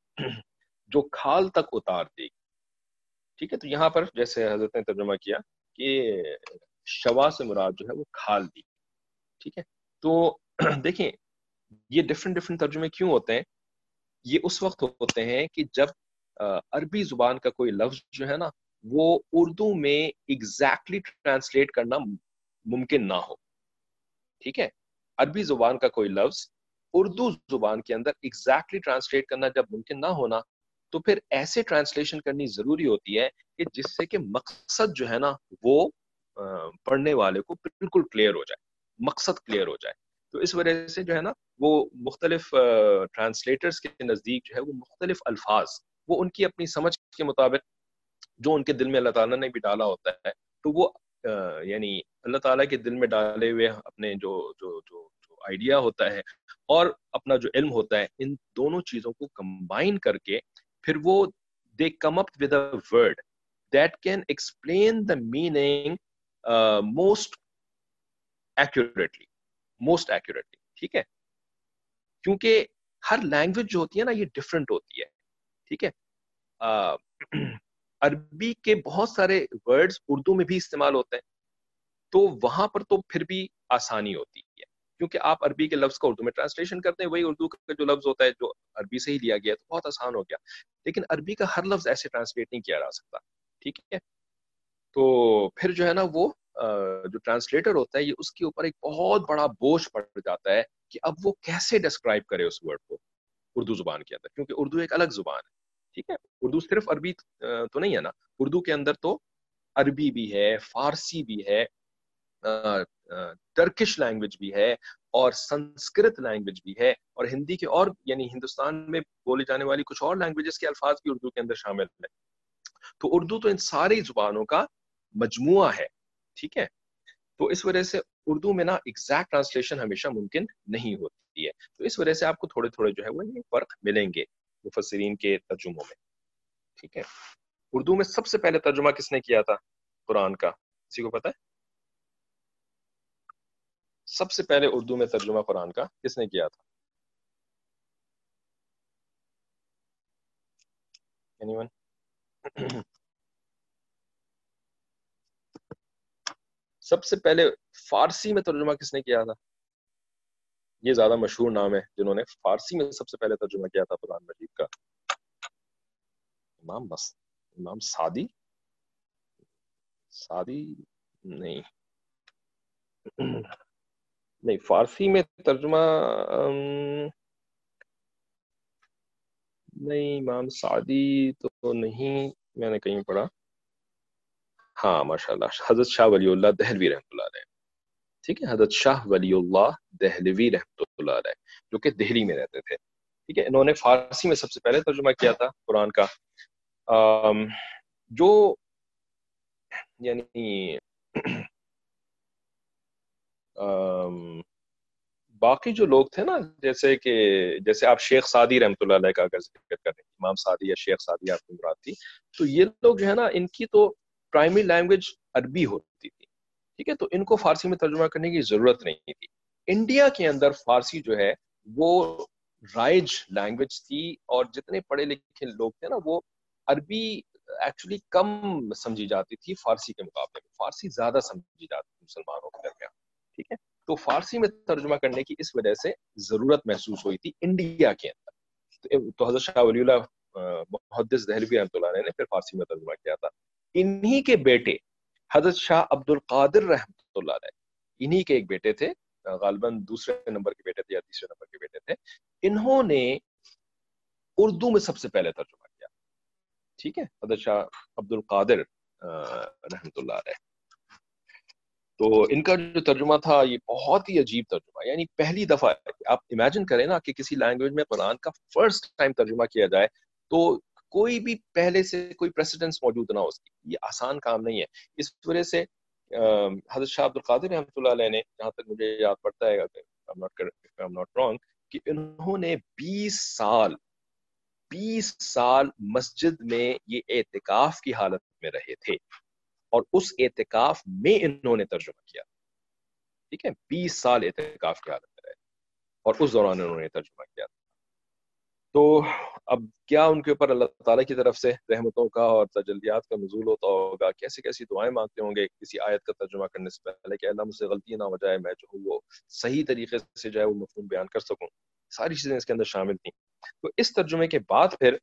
जो खाल तक उतार देगी। ठीक है, तो यहाँ पर जैसे हजरत ने तर्जुमा किया कि शवा से मुराद जो है वो खाल दी। ठीक है, तो देखें ये डिफरेंट डिफरेंट तर्जुमे क्यों होते हैं। ये उस वक्त होते हैं कि जब अरबी जुबान का कोई लफ्ज जो है ना वो उर्दू में एग्जैक्टली ट्रांसलेट करना मुमकिन ना हो। ठीक है, अरबी जुबान का कोई लफ्ज उर्दू जुबान के अंदर एग्जैक्टली ट्रांसलेट करना जब मुमकिन ना होना, तो फिर ऐसे ट्रांसलेशन करनी जरूरी होती है कि जिससे कि मकसद जो है ना वो पढ़ने वाले को बिल्कुल क्लियर हो जाए। مقصد کلیئر ہو جائے. تو اس وجہ سے جو ہے نا وہ مختلف ٹرانسلیٹرز کے نزدیک جو ہے وہ مختلف الفاظ وہ ان کی اپنی سمجھ کے مطابق جو ان کے دل میں اللہ تعالیٰ نے بھی ڈالا ہوتا ہے تو وہ یعنی اللہ تعالیٰ کے دل میں ڈالے ہوئے اپنے جو جو جو جو آئیڈیا ہوتا ہے اور اپنا جو علم ہوتا ہے ان دونوں چیزوں کو کمبائن کر کے پھر وہ they come up with a word that can explain the meaning uh, most accurately most accurately. ٹھیک ہے, کیونکہ ہر لینگویج جو ہوتی ہے نا یہ ڈفرینٹ ہوتی ہے. ٹھیک ہے, عربی کے بہت سارے ورڈز اردو میں بھی استعمال ہوتے ہیں تو وہاں پر تو پھر بھی آسانی ہوتی ہے کیونکہ آپ عربی کے لفظ کا اردو میں ٹرانسلیشن کرتے ہیں, وہی اردو کا جو لفظ ہوتا ہے جو عربی سے ہی لیا گیا تو بہت آسان ہو گیا. لیکن عربی کا ہر لفظ ایسے ٹرانسلیٹ نہیں کیا جا سکتا. ٹھیک ہے, تو پھر جو ہے نا وہ جو ٹرانسلیٹر ہوتا ہے یہ اس کے اوپر ایک بہت بڑا بوجھ پڑ جاتا ہے کہ اب وہ کیسے ڈسکرائب کرے اس ورڈ کو اردو زبان کے اندر, کیونکہ اردو ایک الگ زبان ہے. ٹھیک ہے, اردو صرف عربی تو نہیں ہے نا, اردو کے اندر تو عربی بھی ہے, فارسی بھی ہے, ٹرکش لینگویج بھی ہے اور سنسکرت لینگویج بھی ہے اور ہندی کے اور یعنی ہندوستان میں بولے جانے والی کچھ اور لینگویجز کے الفاظ بھی اردو کے اندر شامل ہیں. تو اردو تو ان ساری زبانوں کا مجموعہ ہے. ٹھیک ہے, تو اس وجہ سے اردو میں نا ایگزیکٹ ٹرانسلیشن ہمیشہ ممکن نہیں ہوتی ہے. تو اس وجہ سے آپ کو تھوڑے تھوڑے جو ہے وہ فرق ملیں گے مفسرین کے ترجموں میں. ٹھیک ہے, اردو میں سب سے پہلے ترجمہ کس نے کیا تھا قرآن کا, کسی کو پتہ ہے؟ سب سے پہلے اردو میں ترجمہ قرآن کا کس نے کیا تھا؟ Anyone? سب سے پہلے فارسی میں ترجمہ کس نے کیا تھا؟ یہ زیادہ مشہور نام ہے جنہوں نے فارسی میں سب سے پہلے ترجمہ کیا تھا قرآن مجید کا. امام بس امام سعدی سعدی نہیں نہیں فارسی میں ترجمہ نہیں, امام سعدی تو نہیں, میں نے کہیں پڑھا. ہاں ماشاء اللہ, حضرت شاہ ولی اللہ دہلوی رحمۃ اللہ علیہ. ٹھیک ہے, حضرت شاہ ولی اللہ دہلوی رحمۃ اللہ علیہ جو کہ دہلی میں رہتے تھے. ٹھیک ہے, انہوں نے فارسی میں سب سے پہلے ترجمہ کیا تھا قرآن کا. آم, جو یعنی آم, باقی جو لوگ تھے نا جیسے کہ جیسے آپ شیخ سعدی رحمۃ اللہ علیہ کا اگر ذکر کریں, امام سعدی یا شیخ سعدی آپ کی مراد تھی, تو یہ لوگ جو ہے نا ان کی تو پرائمری لینگویج عربی ہوتی تھی. ٹھیک ہے, تو ان کو فارسی میں ترجمہ کرنے کی ضرورت نہیں تھی. انڈیا کے اندر فارسی جو ہے وہ رائج لینگویج تھی اور جتنے پڑھے لکھے لوگ تھے نا وہ عربی ایکچولی کم سمجھی جاتی تھی فارسی کے مقابلے میں. فارسی زیادہ سمجھی جاتی تھی مسلمانوں کے درمیان. ٹھیک ہے, تو فارسی میں ترجمہ کرنے کی اس وجہ سے ضرورت محسوس ہوئی تھی انڈیا کے اندر. تو حضرت شاہ ولی اللہ محدث دہلوی رحمۃ اللہ علیہ نے پھر فارسی میں ترجمہ کیا تھا. انہی کے بیٹے حضرت شاہ عبد القادر رحمۃ اللہ علیہ, انہی کے ایک بیٹے تھے, غالباً دوسرے نمبر کے بیٹے تھے یا تیسرے نمبر کے بیٹے تھے, انہوں نے اردو میں سب سے پہلے ترجمہ کیا. ٹھیک ہے, حضرت شاہ عبد القادر رحمۃ اللہ علیہ. تو ان کا جو ترجمہ تھا یہ بہت ہی عجیب ترجمہ, یعنی پہلی دفعہ آپ امیجن کریں نا کہ کسی لینگویج میں قرآن کا فرسٹ ٹائم ترجمہ کیا جائے تو کوئی بھی پہلے سے کوئی پریسیڈنس موجود نہ ہو اس کی, یہ آسان کام نہیں ہے. اس وجہ سے حضرت شاہ عبد القادر رحمۃ اللہ علیہ نے, جہاں تک مجھے یاد پڑتا ہے I'm not wrong, کہ انہوں نے بیس سال بیس سال مسجد میں یہ اعتکاف کی حالت میں رہے تھے اور اس اعتکاف میں انہوں نے ترجمہ کیا. ٹھیک ہے, بیس سال اعتکاف کی حالت میں رہے اور اس دوران انہوں نے ترجمہ کیا. تو اب کیا ان کے اوپر اللہ تعالیٰ کی طرف سے رحمتوں کا اور تجلیات کا نزول ہوتا ہوگا, کیسی کیسی دعائیں مانگتے ہوں گے کسی آیت کا ترجمہ کرنے سے پہلے کہ اللہ مجھ سے غلطی نہ ہو جائے, میں جو ہوں وہ صحیح طریقے سے جو ہے وہ مفہوم بیان کر سکوں. ساری چیزیں اس کے اندر شامل تھیں. تو اس ترجمے کے بعد پھر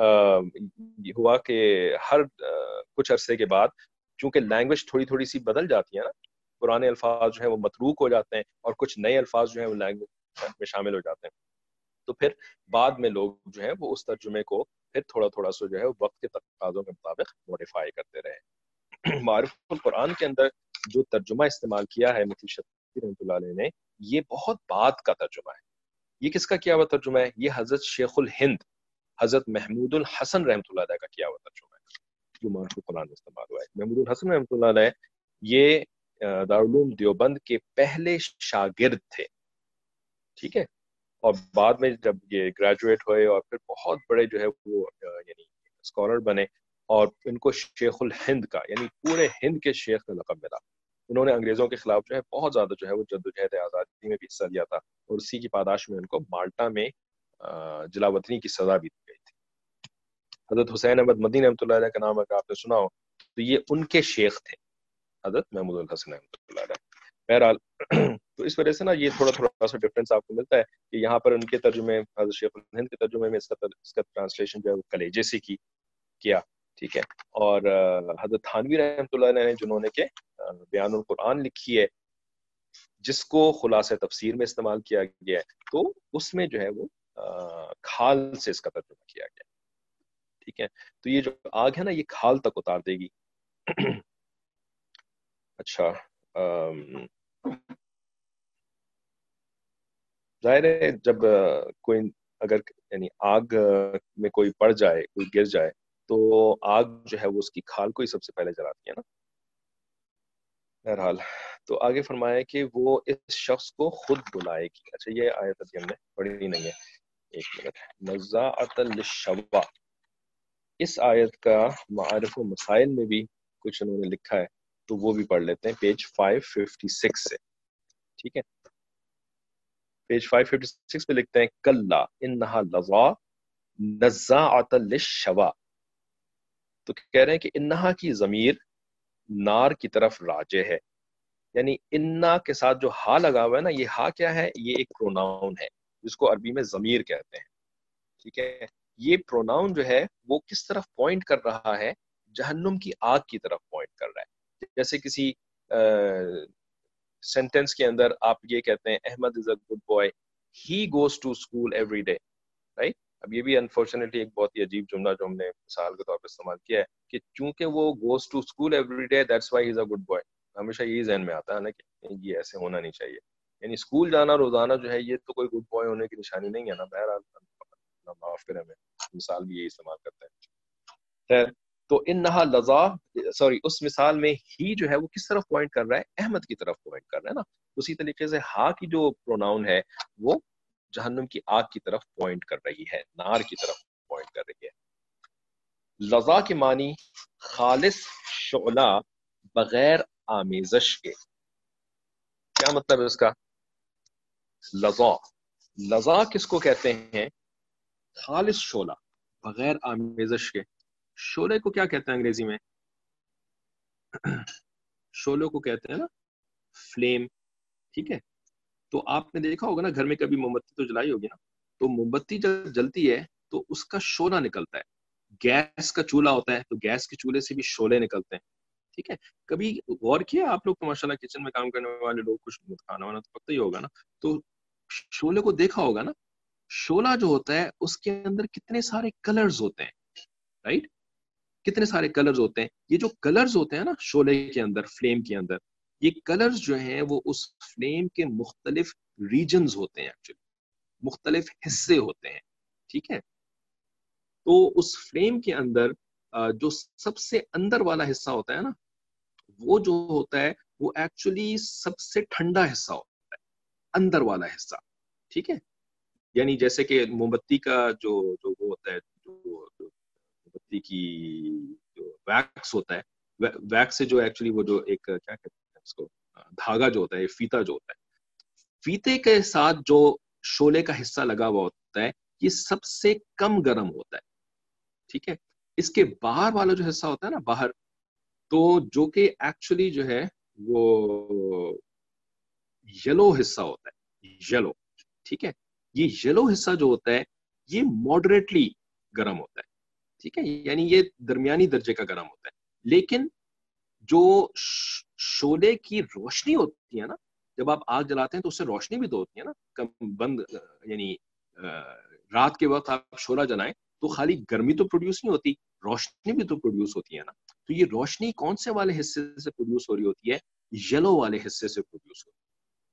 یہ ہوا کہ ہر کچھ عرصے کے بعد چونکہ لینگویج تھوڑی تھوڑی سی بدل جاتی ہے نا, پرانے الفاظ جو ہیں وہ متروک ہو جاتے ہیں اور کچھ نئے الفاظ جو ہیں وہ لینگویج میں شامل ہو جاتے ہیں. تو پھر بعد میں لوگ جو ہیں وہ اس ترجمے کو پھر تھوڑا تھوڑا سا جو ہے وقت کے تقاضوں کے مطابق موڈیفائی کرتے رہے. معرف القرآن کے اندر جو ترجمہ استعمال کیا ہے مفتی رحمۃ اللہ علیہ نے یہ بہت بعد کا ترجمہ ہے. یہ کس کا کیا ہوا ترجمہ ہے؟ یہ حضرت شیخ الہند حضرت محمود الحسن رحمۃ اللہ علیہ کا کیا ہوا ترجمہ ہے جو معروف قرآن میں استعمال ہوا ہے. محمود الحسن رحمۃ اللہ علیہ یہ دارالعلوم دیوبند کے پہلے شاگرد تھے. ٹھیک ہے. اور بعد میں جب یہ گریجویٹ ہوئے اور پھر بہت بڑے جو ہے وہ یعنی اسکالر بنے اور ان کو شیخ الہند کا یعنی پورے ہند کے شیخ کا لقب ملا. انہوں نے انگریزوں کے خلاف جو ہے بہت زیادہ جو ہے وہ جدوجہد آزادی میں بھی حصہ لیا تھا اور اسی کی پاداش میں ان کو مالٹا میں جلا وطنی کی سزا بھی دی گئی تھی. حضرت حسین احمد مدنی رحمۃ اللہ علیہ کا نام اگر آپ نے سنا ہو تو یہ ان کے شیخ تھے حضرت محمود الحسن رحمۃ اللہ علیہ. بہرحال تو اس وجہ سے نا یہ تھوڑا تھوڑا سا ڈفرینس آپ کو ملتا ہے کہ یہاں پر ان کے ترجمے حضرت شیخ الہند کے ترجمے میں اس کا اس کا ٹرانسلیشن جو ہے وہ کلیجے سے کی کیا. ٹھیک ہے. اور حضرت تھانوی رحمۃ اللہ علیہ نے جنہوں نے کہ بیان القرآن لکھی ہے جس کو خلاصہ تفسیر میں استعمال کیا گیا ہے تو اس میں جو ہے وہ کھال سے اس کا ترجمہ کیا گیا. ٹھیک ہے. تو یہ جو آگ ہے نا یہ کھال تک اتار دے گی. اچھا ظاہر ہے جب کوئی اگر یعنی آگ میں کوئی پڑ جائے کوئی گر جائے تو آگ جو ہے وہ اس کی کھال کو ہی سب سے پہلے جلاتی ہے نا. بہرحال تو آگے فرمایا کہ وہ اس شخص کو خود بلائے گی. اچھا یہ آیت ابھی ہم نے پڑھی نہیں ہے. ایک منٹ. نزاعۃ للشوا اس آیت کا معارف و مسائل میں بھی کچھ انہوں نے لکھا ہے تو وہ بھی پڑھ لیتے ہیں پیج پانچ سو چھپن سے. ٹھیک ہے. پیج پانچ سو چھپن پہ لکھتے ہیں کلا انہا لظا نزاعۃ للشوا. تو کہہ رہے ہیں کہ انہا کی ضمیر نار کی طرف راجع ہے. یعنی انا کے ساتھ جو ہا لگا ہوا ہے نا یہ ہا کیا ہے؟ یہ ایک پروناؤن ہے جس کو عربی میں ضمیر کہتے ہیں. ٹھیک ہے. یہ پروناؤن جو ہے وہ کس طرف پوائنٹ کر رہا ہے؟ جہنم کی آگ کی طرف پوائنٹ کر رہا ہے. جیسے کسی سینٹینس کے اندر آپ یہ کہتے ہیں Ahmed is a good boy he goes to school every day right. اب یہ بھی انفارچونیٹلی ایک بہت ہی عجیب جملہ جو ہم نے مثال کے طور پر استعمال کیا ہے کہ چونکہ وہ goes to school every day that's why he is a good boy. ہمیشہ یہی ذہن میں آتا ہے نا کہ یہ ایسے ہونا نہیں چاہیے. یعنی اسکول جانا روزانہ جو ہے یہ تو کوئی گڈ بوائے ہونے کی نشانی نہیں ہے نا. بہرحال معاف کریں ہمیں مثال بھی یہی استعمال کرتے ہیں. تو انہا لظا سوری اس مثال میں ہی جو ہے وہ کس طرف پوائنٹ کر رہا ہے؟ احمد کی طرف پوائنٹ کر رہا ہے نا. اسی طریقے سے ہا کی جو پروناؤن ہے وہ جہنم کی آگ کی طرف پوائنٹ کر رہی ہے, نار کی طرف پوائنٹ کر رہی ہے. لظا کے معنی خالص شعلہ بغیر آمیزش کے. کیا مطلب ہے اس کا؟ لظا لظا کس کو کہتے ہیں؟ خالص شعلہ بغیر آمیزش کے. شعلے کو کیا کہتے ہیں انگریزی میں؟ شعلوں کو کہتے ہیں نا فلیم. ٹھیک ہے. تو آپ نے دیکھا ہوگا نا گھر میں کبھی موم بتی تو جلائی ہوگی نا, تو موم بتی جب جلتی ہے تو اس کا شعلہ نکلتا ہے. گیس کا چولہا ہوتا ہے تو گیس کے چولہے سے بھی شعلے نکلتے ہیں. ٹھیک ہے. کبھی غور کیا آپ لوگ تو ماشاءاللہ کچن میں کام کرنے والے لوگ کچھ کھانا وانا تو پکتا ہی ہوگا نا, تو شعلے کو دیکھا ہوگا نا. شعلہ جو ہوتا ہے اس کے اندر کتنے سارے کلرز ہوتے ہیں رائٹ, کتنے سارے کلرز ہوتے ہیں. یہ جو کلرز ہوتے ہیں نا شعلے کے اندر فلیم کے اندر, یہ کلرز جو ہیں وہ اس فلیم کے مختلف ریجنز ہوتے ہیں, ایکچولی مختلف حصے ہوتے ہیں. ٹھیک ہے. تو اس فلیم کے اندر جو سب سے اندر والا حصہ ہوتا ہے نا وہ جو ہوتا ہے وہ ایکچولی سب سے ٹھنڈا حصہ ہوتا ہے, اندر والا حصہ. ٹھیک ہے. یعنی جیسے کہ موم بتی کا جو جو وہ ہوتا ہے جو موم بتی کی جو ویکس ہوتا ہے, ویکس سے جو ایکچولی وہ جو ایک کیا کہتے ہیں اس کو دھاگا جو ہوتا ہے, فیتا جو ہوتا ہے, فیتے کے ساتھ جو شعلے کا حصہ لگا ہوا ہوتا ہے یہ سب سے کم گرم ہوتا ہے. ٹھیک ہے. اس کے باہر والا جو حصہ ہوتا ہے نا باہر, تو جو کہ ایکچولی جو ہے وہ یلو حصہ ہوتا ہے, یلو. ٹھیک ہے. یہ یلو حصہ جو ہوتا ہے یہ ماڈریٹلی گرم ہوتا ہے. ٹھیک ہے. یعنی یہ درمیانی درجے کا گرم ہوتا ہے. لیکن جو شعلے کی روشنی ہوتی ہے نا, جب آپ آگ جلاتے ہیں تو اس سے روشنی بھی تو ہوتی ہے نا, کم بند یعنی رات کے وقت آپ شعلہ جلائیں تو خالی گرمی تو پروڈیوس نہیں ہوتی, روشنی بھی تو پروڈیوس ہوتی ہے نا. تو یہ روشنی کون سے والے حصے سے پروڈیوس ہو رہی ہوتی ہے؟ یلو والے حصے سے پروڈیوس ہوتی ہے.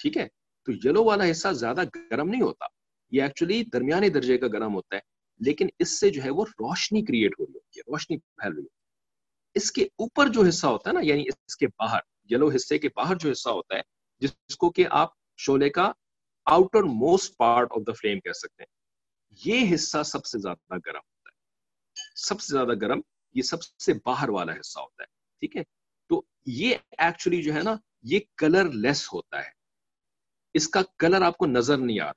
ٹھیک ہے. تو یلو والا حصہ زیادہ گرم نہیں ہوتا, یہ ایکچولی درمیانے درجے کا گرم ہوتا ہے, لیکن اس سے جو ہے وہ روشنی کریٹ ہو رہی ہوتی ہے, روشنی پھیل رہی ہوتی ہے. اس کے اوپر جو حصہ ہوتا ہے نا, یعنی اس کے باہر, یلو حصے کے باہر جو حصہ ہوتا ہے, جس کو کہ آپ شعلے کا outermost part of the flame کہہ سکتے ہیں, یہ حصہ سب سے زیادہ گرم ہوتا ہے. سب سے زیادہ گرم یہ سب سے باہر والا حصہ ہوتا ہے. ٹھیک ہے. تو یہ ایکچولی جو ہے نا, یہ کلر لیس ہوتا ہے, اس کا کلر آپ کو نظر نہیں آ رہا.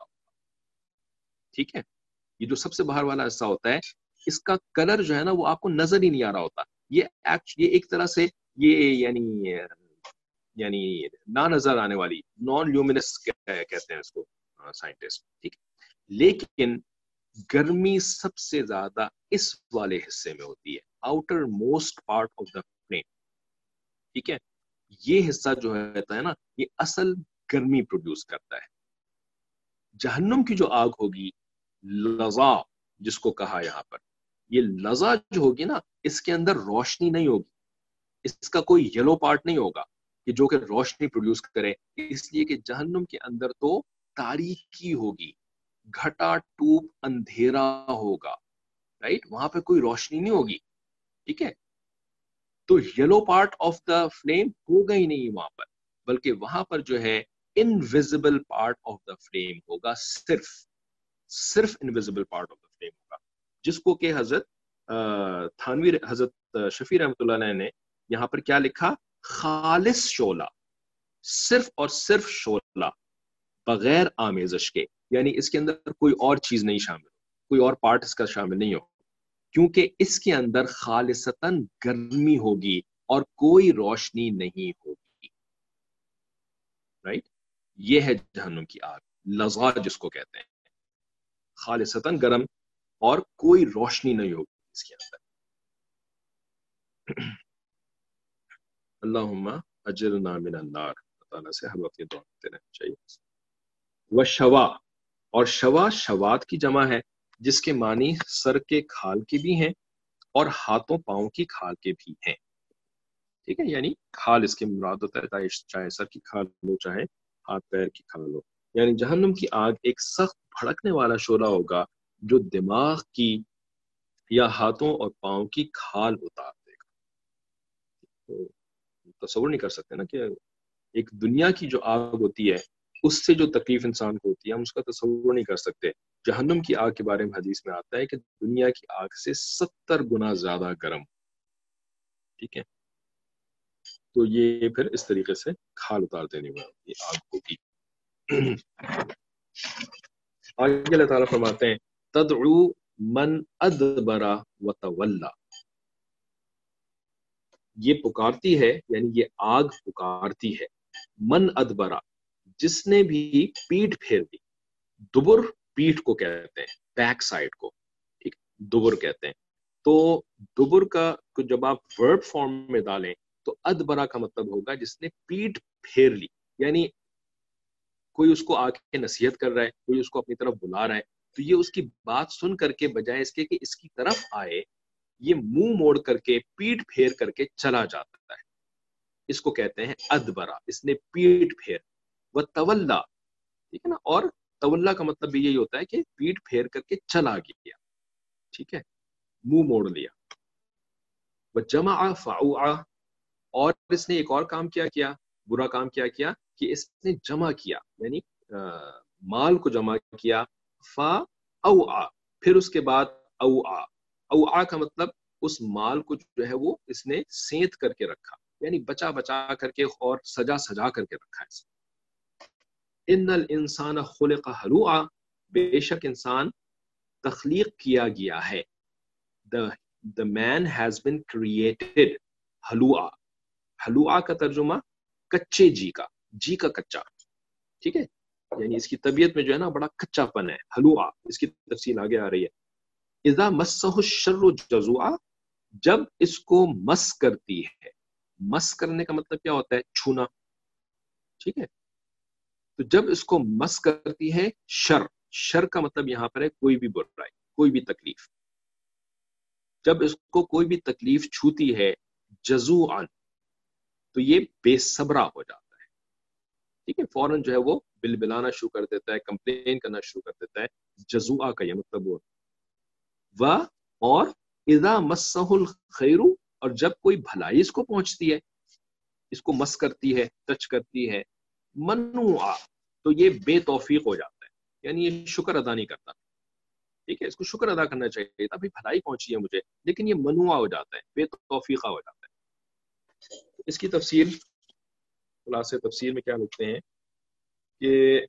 ٹھیک ہے. یہ جو سب سے باہر والا حصہ ہوتا ہے, اس کا کلر جو ہے نا وہ آپ کو نظر ہی نہیں آ رہا ہوتا. یہ یہ ایک طرح سے یہ یعنی یعنی نہ نظر آنے والی, نان لیومینس کہتے ہیں اس کو سائنٹسٹ. ٹھیک ہے. لیکن گرمی سب سے زیادہ اس والے حصے میں ہوتی ہے, outermost part of the flame. ٹھیک ہے. یہ حصہ جو ہوتا ہے نا, یہ اصل گرمی پروڈیوس کرتا ہے. جہنم کی جو آگ ہوگی, لظا جس کو کہا یہاں پر, یہ لظا جو ہوگی نا, اس کے اندر روشنی نہیں ہوگی, اس کا کوئی یلو پارٹ نہیں ہوگا کہ جو کہ روشنی پروڈیوس کرے, اس لیے کہ جہنم کے اندر تو تاریکی ہوگی, گھٹا ٹوپ اندھیرا ہوگا. رائٹ, وہاں پہ کوئی روشنی نہیں ہوگی. ٹھیک ہے. تو yellow part of the flame ہوگا ہی نہیں وہاں پر, بلکہ وہاں پر جو ہے invisible part of the flame ہوگا, صرف صرف invisible part of the flame ہوگا, جس کو کہ حضرت تھانوی حضرت شفیع رحمۃ اللہ علیہ نے یہاں پر کیا لکھا, خالص شعلہ, صرف اور صرف شعلہ, بغیر آمیزش کے, یعنی اس کے اندر کوئی اور چیز نہیں شامل, کوئی اور پارٹ اس کا شامل نہیں ہو, کیونکہ اس کے اندر خالصتاً گرمی ہوگی اور کوئی روشنی نہیں ہوگی. رائٹ. یہ ہے جہنم کی آگ, لظا جس کو کہتے ہیں, خالصتاً گرم اور کوئی روشنی نہیں ہوگی اس کے اندر. اللہم اجرنا من النار, تعالیٰ سے ہر وقت یہ دعا کرتے رہنا چاہیے. وشوا, اور شوا شوات کی جمع ہے, جس کے معنی سر کے کھال کے بھی ہیں اور ہاتھوں پاؤں کی کھال کے بھی ہیں. ٹھیک ہے. یعنی کھال اس کے مراد ہوتا ہے, چاہے سر کی کھال ہو چاہے ہاتھ پیر کی کھال ہو. یعنی جہنم کی آگ ایک سخت بھڑکنے والا شعلہ ہوگا جو دماغ کی یا ہاتھوں اور پاؤں کی کھال اتار دے گا. تو تصور نہیں کر سکتے نا کہ ایک دنیا کی جو آگ ہوتی ہے اس سے جو تکلیف انسان کو ہوتی ہے, ہم اس کا تصور نہیں کر سکتے. جہنم کی آگ کے بارے میں حدیث میں آتا ہے کہ دنیا کی آگ سے ستر گنا زیادہ گرم. ٹھیک ہے. تو یہ پھر اس طریقے سے کھال اتار دینے والی آگ ہوگی. آگے اللہ تعالیٰ فرماتے ہیں, تدعو من ادبر وتولا, یہ پکارتی ہے, یعنی یہ آگ پکارتی ہے, من ادبرا, جس نے بھی پیٹھ پھیر دی. دبر پیٹھ کو کہتے ہیں, بیک سائڈ کو. ٹھیک, دبر کہتے ہیں. تو دبر کا جب آپ ورب فارم میں ڈالیں تو ادبرا کا مطلب ہوگا جس نے پیٹھ پھیر لی, یعنی کوئی اس کو آ کے نصیحت کر رہا ہے, کوئی اس کو اپنی طرف بلا رہا ہے, تو یہ اس کی بات سن کر کے بجائے اس کے کہ اس کی طرف آئے, یہ منہ موڑ کر کے پیٹھ پھیر کر کے چلا جاتا ہے. اس کو کہتے ہیں ادبرا, اس نے پیٹھ پھیر. وہ تولا, ٹھیک ہے نا, اور تولا کا مطلب بھی یہی ہوتا ہے کہ پیٹھ پھیر کر کے چلا گیا. ٹھیک ہے, منہ موڑ لیا. وہ جمع فعوعا, اور اس نے ایک اور کام کیا کیا برا کام کیا کیا کہ اس نے جمع کیا, یعنی مال کو جمع کیا. فا اوعا, پھر اس کے بعد اوعا. اوعا کا مطلب اس مال کو جو ہے وہ اس نے سینت کر کے رکھا, یعنی بچا بچا کر کے اور سجا سجا کر کے رکھا ہے. ان الانسان خلق ہلوعا, بے شک انسان تخلیق کیا گیا ہے. the the man has been created ہلوعا. ہلوعا کا ترجمہ کچے جی کا, جی کا کچا. ٹھیک ہے, یعنی اس کی طبیعت میں جو ہے نا بڑا کچا پن ہے. ہلوعا, اس کی تفصیل آگے آ رہی ہے. اذا مسہ الشر جزوعا, جب اس کو مس کرتی ہے. مس کرنے کا مطلب کیا ہوتا ہے, چھونا. ٹھیک ہے, تو جب اس کو مس کرتی ہے شر, شر کا مطلب یہاں پر ہے کوئی بھی برائی, کوئی بھی تکلیف. جب اس کو کوئی بھی تکلیف چھوتی ہے جزوعا, تو یہ بے صبرا ہو جاتا ہے. ٹھیک ہے، فوراً جو ہے وہ بل بلانا شروع کر دیتا ہے، کمپلین کرنا شروع کر دیتا ہے. جزوعہ کا یہ مطلب وہ و اور اذا مسہ الخیر، اور جب کوئی بھلائی اس کو پہنچتی ہے، اس کو مس کرتی ہے، ٹچ کرتی ہے، منوعا، تو یہ بے توفیق ہو جاتا ہے، یعنی یہ شکر ادا نہیں کرتا. ٹھیک ہے، اس کو شکر ادا کرنا چاہیے تھا، بھائی بھلائی پہنچی ہے مجھے، لیکن یہ منوعا ہو جاتا ہے، بے توفیقہ ہو جاتا ہے. اس کی تفسیر، خلاصے تفسیر میں کیا لکھتے ہیں کہ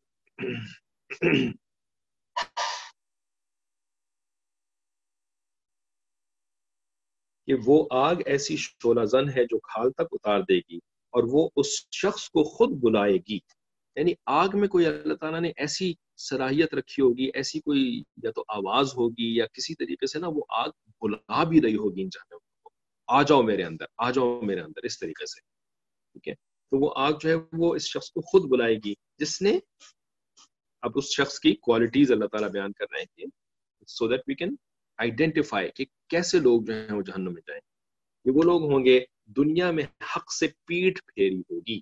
کہ وہ آگ ایسی شعلہ زن ہے جو کھال تک اتار دے گی، اور وہ اس شخص کو خود بلائے گی. یعنی آگ میں کوئی اللہ تعالیٰ نے ایسی صلاحیت رکھی ہوگی، ایسی کوئی یا تو آواز ہوگی یا کسی طریقے سے نا وہ آگ بلا بھی رہی ہوگی ان جہنم کو، آ جاؤ میرے اندر، آ جاؤ میرے اندر، اس طریقے سے. ٹھیک ہے، تو وہ آگ جو ہے وہ اس شخص کو خود بلائے گی جس نے، اب اس شخص کی کوالٹیز اللہ تعالیٰ بیان کر رہے ہیں so that we can identify کہ کیسے لوگ جو ہیں وہ جہنم میں جائیں. کہ وہ لوگ ہوں گے دنیا میں حق سے پیٹھ پھیری ہوگی،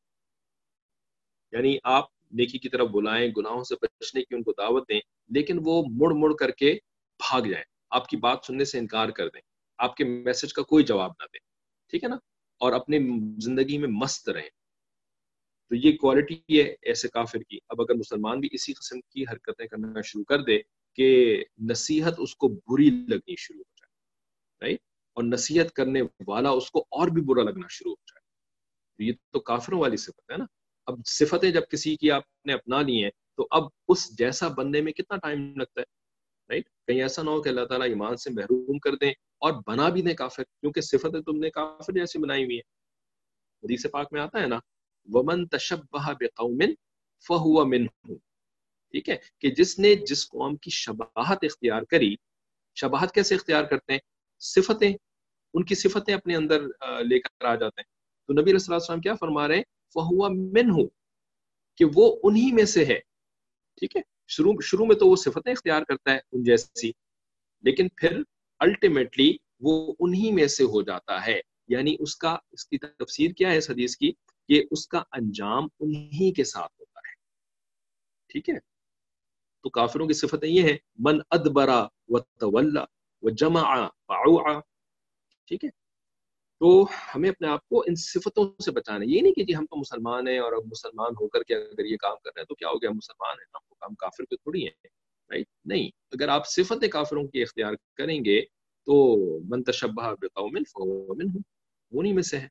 یعنی آپ نیکی کی طرف بلائیں، گناہوں سے بچنے کی ان کو دعوت دیں، لیکن وہ مڑ مڑ کر کے بھاگ جائیں، آپ کی بات سننے سے انکار کر دیں، آپ کے میسج کا کوئی جواب نہ دیں. ٹھیک ہے نا، اور اپنی زندگی میں مست رہیں. تو یہ کوالٹی ہے ایسے کافر کی. اب اگر مسلمان بھی اسی قسم کی حرکتیں کرنا شروع کر دے کہ نصیحت اس کو بری لگنی شروع ہو جائے، رائٹ، اور نصیحت کرنے والا اس کو اور بھی برا لگنا شروع ہو جائے، تو یہ تو کافروں والی صفت ہے نا. اب صفتیں جب کسی کی آپ نے اپنا لی ہیں تو اب اس جیسا بننے میں کتنا ٹائم لگتا ہے، رائٹ. کہیں ایسا نہ ہو کہ اللہ تعالیٰ ایمان سے محروم کر دیں اور بنا بھی دیں کافر، کیونکہ صفتیں تم نے کافر جیسی بنائی ہوئی ہیں. حدیث پاک میں آتا ہے نا، ومن تشبہ بقوم فہو منہم. ٹھیک ہے، کہ جس نے جس قوم کی شباہت اختیار کری. شباہت کیسے اختیار کرتے ہیں؟ صفتیں، ان کی صفتیں اپنے اندر لے کر آ جاتے ہیں. تو نبی علیہ الصلوۃ والسلام کیا فرما رہے ہیں؟ فہو منہم، کہ وہ انہی میں سے ہے. ٹھیک ہے، شروع شروع میں تو وہ صفتیں اختیار کرتا ہے ان جیسی، لیکن پھر الٹیمیٹلی وہ انہی میں سے ہو جاتا ہے. یعنی اس کا، اس کی تفسیر کیا ہے اس حدیث کی، کہ اس کا انجام انہی کے ساتھ ہوتا ہے. ٹھیک ہے، تو کافروں کی صفتیں یہ ہیں، من ادبرا وتولا وجمع فاوعى. ٹھیک ہے، تو ہمیں اپنے آپ کو ان صفتوں سے بچانا ہے. یہ نہیں کہ جی ہم تو مسلمان ہیں اور اب مسلمان ہو کر کے اگر یہ کام کر رہے ہیں تو کیا ہو گیا، مسلمان ہیں ہم کو، ہم کافر کے تھوڑی ہیں، رائٹ. نہیں، اگر آپ صفتیں کافروں کی اختیار کریں گے تو من تشبہ بقوم فهو منهم، انہی میں سے ہے.